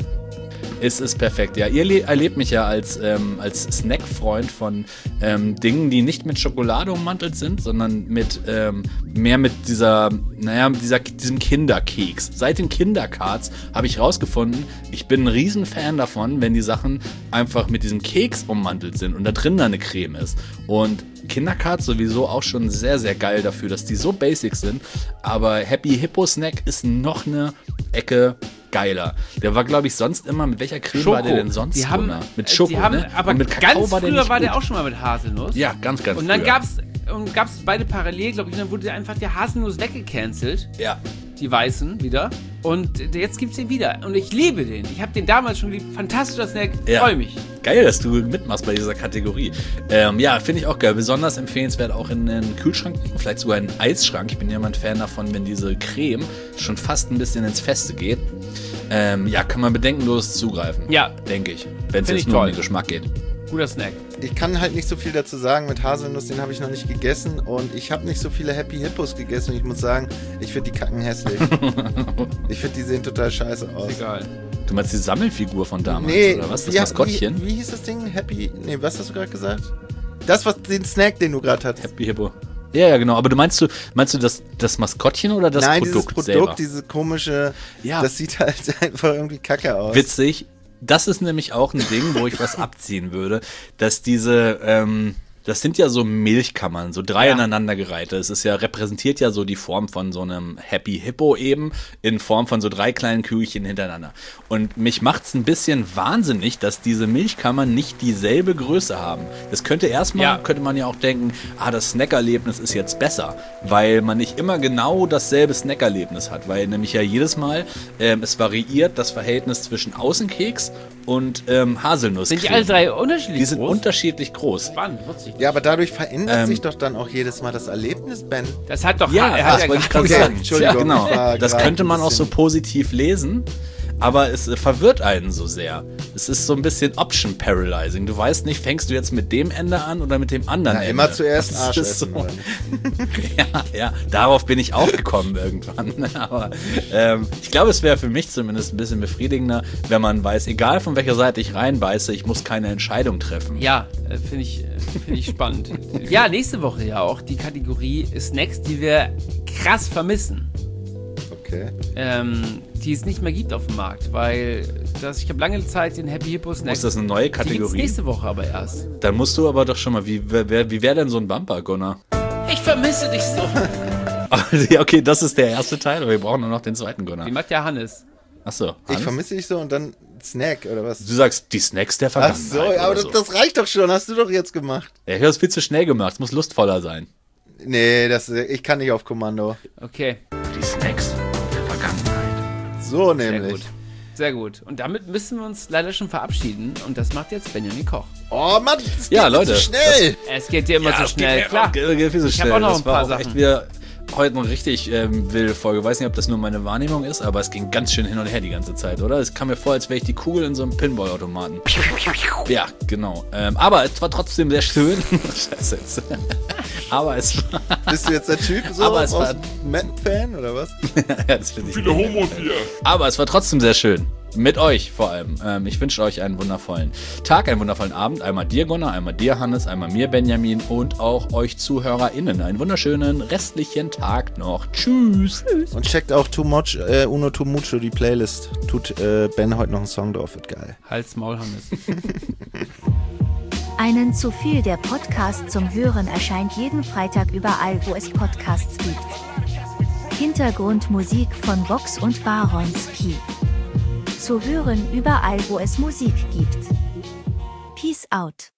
Es ist perfekt. Ja, ihr le- erlebt mich ja als, ähm, als Snackfreund von ähm, Dingen, die nicht mit Schokolade ummantelt sind, sondern mit ähm, mehr mit dieser, naja, dieser, diesem Kinderkeks. Seit den Kindercards habe ich rausgefunden, ich bin ein Riesenfan davon, wenn die Sachen einfach mit diesem Keks ummantelt sind und da drin dann eine Creme ist. Und Kindercards sowieso auch schon sehr, sehr geil dafür, dass die so basic sind. Aber Happy Hippo Snack ist noch eine Ecke geiler. Der war, glaube ich, sonst immer, mit welcher Creme war der denn sonst?
Die haben,
Gunnar? Mit Schoko,
die haben,
ne?
aber
Und mit Kakao
ganz
war der
früher
nicht
war der
gut.
auch schon mal mit Haselnuss.
Ja, ganz, ganz
Und dann
früher.
gab's und gab's beide parallel, glaube ich, und dann wurde einfach der Haselnuss weggecancelt,
Ja.
die weißen wieder. Und jetzt gibt's den wieder. Und ich liebe den. Ich habe den damals schon geliebt. Fantastischer Snack.
Ja.
Freue mich.
Geil, dass du mitmachst bei dieser Kategorie. Ähm, ja, finde ich auch geil. Besonders empfehlenswert auch in einen Kühlschrank, vielleicht sogar in einen Eisschrank. Ich bin ja mal ein Fan davon, wenn diese Creme schon fast ein bisschen ins Feste geht. Ähm, ja, kann man bedenkenlos zugreifen.
Ja.
Denke ich. Wenn es
Find
jetzt
ich
nur um
toll.
den Geschmack geht.
Guter Snack.
Ich kann halt nicht so viel dazu sagen mit Haselnuss, den habe ich noch nicht gegessen und ich habe nicht so viele Happy Hippos gegessen und ich muss sagen, ich finde die Kacken hässlich. Ich finde, die sehen total scheiße aus.
Egal.
Du meinst die Sammelfigur von damals,
Nee,
oder was? Das
ja,
Maskottchen?
Wie, wie hieß das Ding? Happy, nee, was hast du gerade gesagt? Das, was, den Snack, den du gerade hattest.
Happy Hippo. Ja, ja, genau. Aber du meinst du, meinst du das, das Maskottchen oder das
Nein,
Produkt
dieses Produkt,
selber?
diese komische,
Ja.
das sieht halt einfach irgendwie kacke aus.
Witzig. Das ist nämlich auch ein Ding, wo ich was abziehen würde, dass diese, ähm, das sind ja so Milchkammern, so drei
Ja.
aneinandergereihte. Es ist ja, repräsentiert ja so die Form von so einem Happy Hippo eben, in Form von so drei kleinen Kügelchen hintereinander. Und mich macht's ein bisschen wahnsinnig, dass diese Milchkammern nicht dieselbe Größe haben. Das könnte erstmal,
Ja.
könnte man ja auch denken, ah, das Snackerlebnis ist jetzt besser, weil man nicht immer genau dasselbe Snackerlebnis hat, weil nämlich ja jedes Mal ähm, es variiert das Verhältnis zwischen Außenkeks und ähm, Haselnuss.
Sind die alle drei unterschiedlich
Die sind
groß?
unterschiedlich groß.
Spannend, witzig.
Ja, aber dadurch verändert
Ähm,
sich doch dann auch jedes Mal das Erlebnis, Ben.
Das hat doch
Ja,
er hat
das
ja
wollte ich
gerade
gerade
Okay,
sagen.
Entschuldigung,
Ja, genau.
ich war
Das
gerade
könnte
ein
man auch so
bisschen-
positiv lesen, aber es äh, verwirrt einen so sehr. Es ist so ein bisschen Option Paralyzing. Du weißt nicht, fängst du jetzt mit dem Ende an oder mit dem anderen
Na,
Ende.
immer zuerst
Das
Arsch
ist
essen.
so-
oder nicht?
Ja, ja, darauf bin ich auch gekommen irgendwann. Aber ähm, ich glaube, es wäre für mich zumindest ein bisschen befriedigender, wenn man weiß, egal von welcher Seite ich reinbeiße, ich muss keine Entscheidung treffen.
Ja, äh, finde ich, äh, find ich spannend. Ja, nächste Woche ja auch die Kategorie Snacks, die wir krass vermissen.
Okay.
Ähm, die es nicht mehr gibt auf dem Markt, weil das, ich habe lange Zeit den Happy Hippo Snack.
Ist das eine neue
Die gibt's
Kategorie?
nächste Woche aber erst.
Dann musst du aber doch schon mal, wie, wer, wie wäre denn so ein Bumper, Gunnar?
Ich vermisse dich so.
Ja, okay, das ist der erste Teil, aber wir brauchen nur noch den zweiten, Gunnar.
Die macht ja Hannes.
Achso.
Ich vermisse dich so und dann Snack oder was?
Du sagst die Snacks der
Ach
Vergangenheit.
so, ja, aber
oder
das,
so.
das reicht doch schon, hast du doch jetzt gemacht.
Ja, ich habe das viel zu schnell gemacht. Es muss lustvoller sein.
Nee, das, ich kann nicht auf Kommando.
Okay,
Die Snacks der Vergangenheit.
So
sehr
nämlich.
gut. Sehr gut. Und damit müssen wir uns leider schon verabschieden. Und das macht jetzt Benjamin Koch.
Oh Mann, das
Ja,
geht mir
Leute,
zu schnell.
Es geht dir immer so schnell, klar.
Geht, geht viel so
Ich hab
schnell.
auch noch
das
ein
war
paar
auch
Sachen.
echt wieder heute eine richtig ähm, wilde Folge. Weiß nicht, ob das nur meine Wahrnehmung ist, aber es ging ganz schön hin und her die ganze Zeit, oder? Es kam mir vor, als wäre ich die Kugel in so einem Pinball-Automaten. Ja, genau. Ähm, aber es war trotzdem sehr schön. Scheiße jetzt. Aber es war...
Bist du jetzt der Typ so
Aber es
aus
war-
Madden-Fan oder was?
ja, das finde ich
Viele Homos hier.
Aber es war trotzdem sehr schön. Mit euch vor allem. Ähm, ich wünsche euch einen wundervollen Tag, einen wundervollen Abend. Einmal dir, Gunnar, einmal dir, Hannes, einmal mir, Benjamin und auch euch ZuhörerInnen. Einen wunderschönen restlichen Tag noch. Tschüss.
Und checkt auch Too Much, äh, Uno Too Mucho, die Playlist. Tut äh, Ben heute noch einen Song drauf, wird geil.
Hals, Maul, Hannes.
Einen zu viel, der Podcast zum Hören erscheint jeden Freitag überall, wo es Podcasts gibt. Hintergrundmusik von Vox und Baronski. Zu hören überall, wo es Musik gibt. Peace out.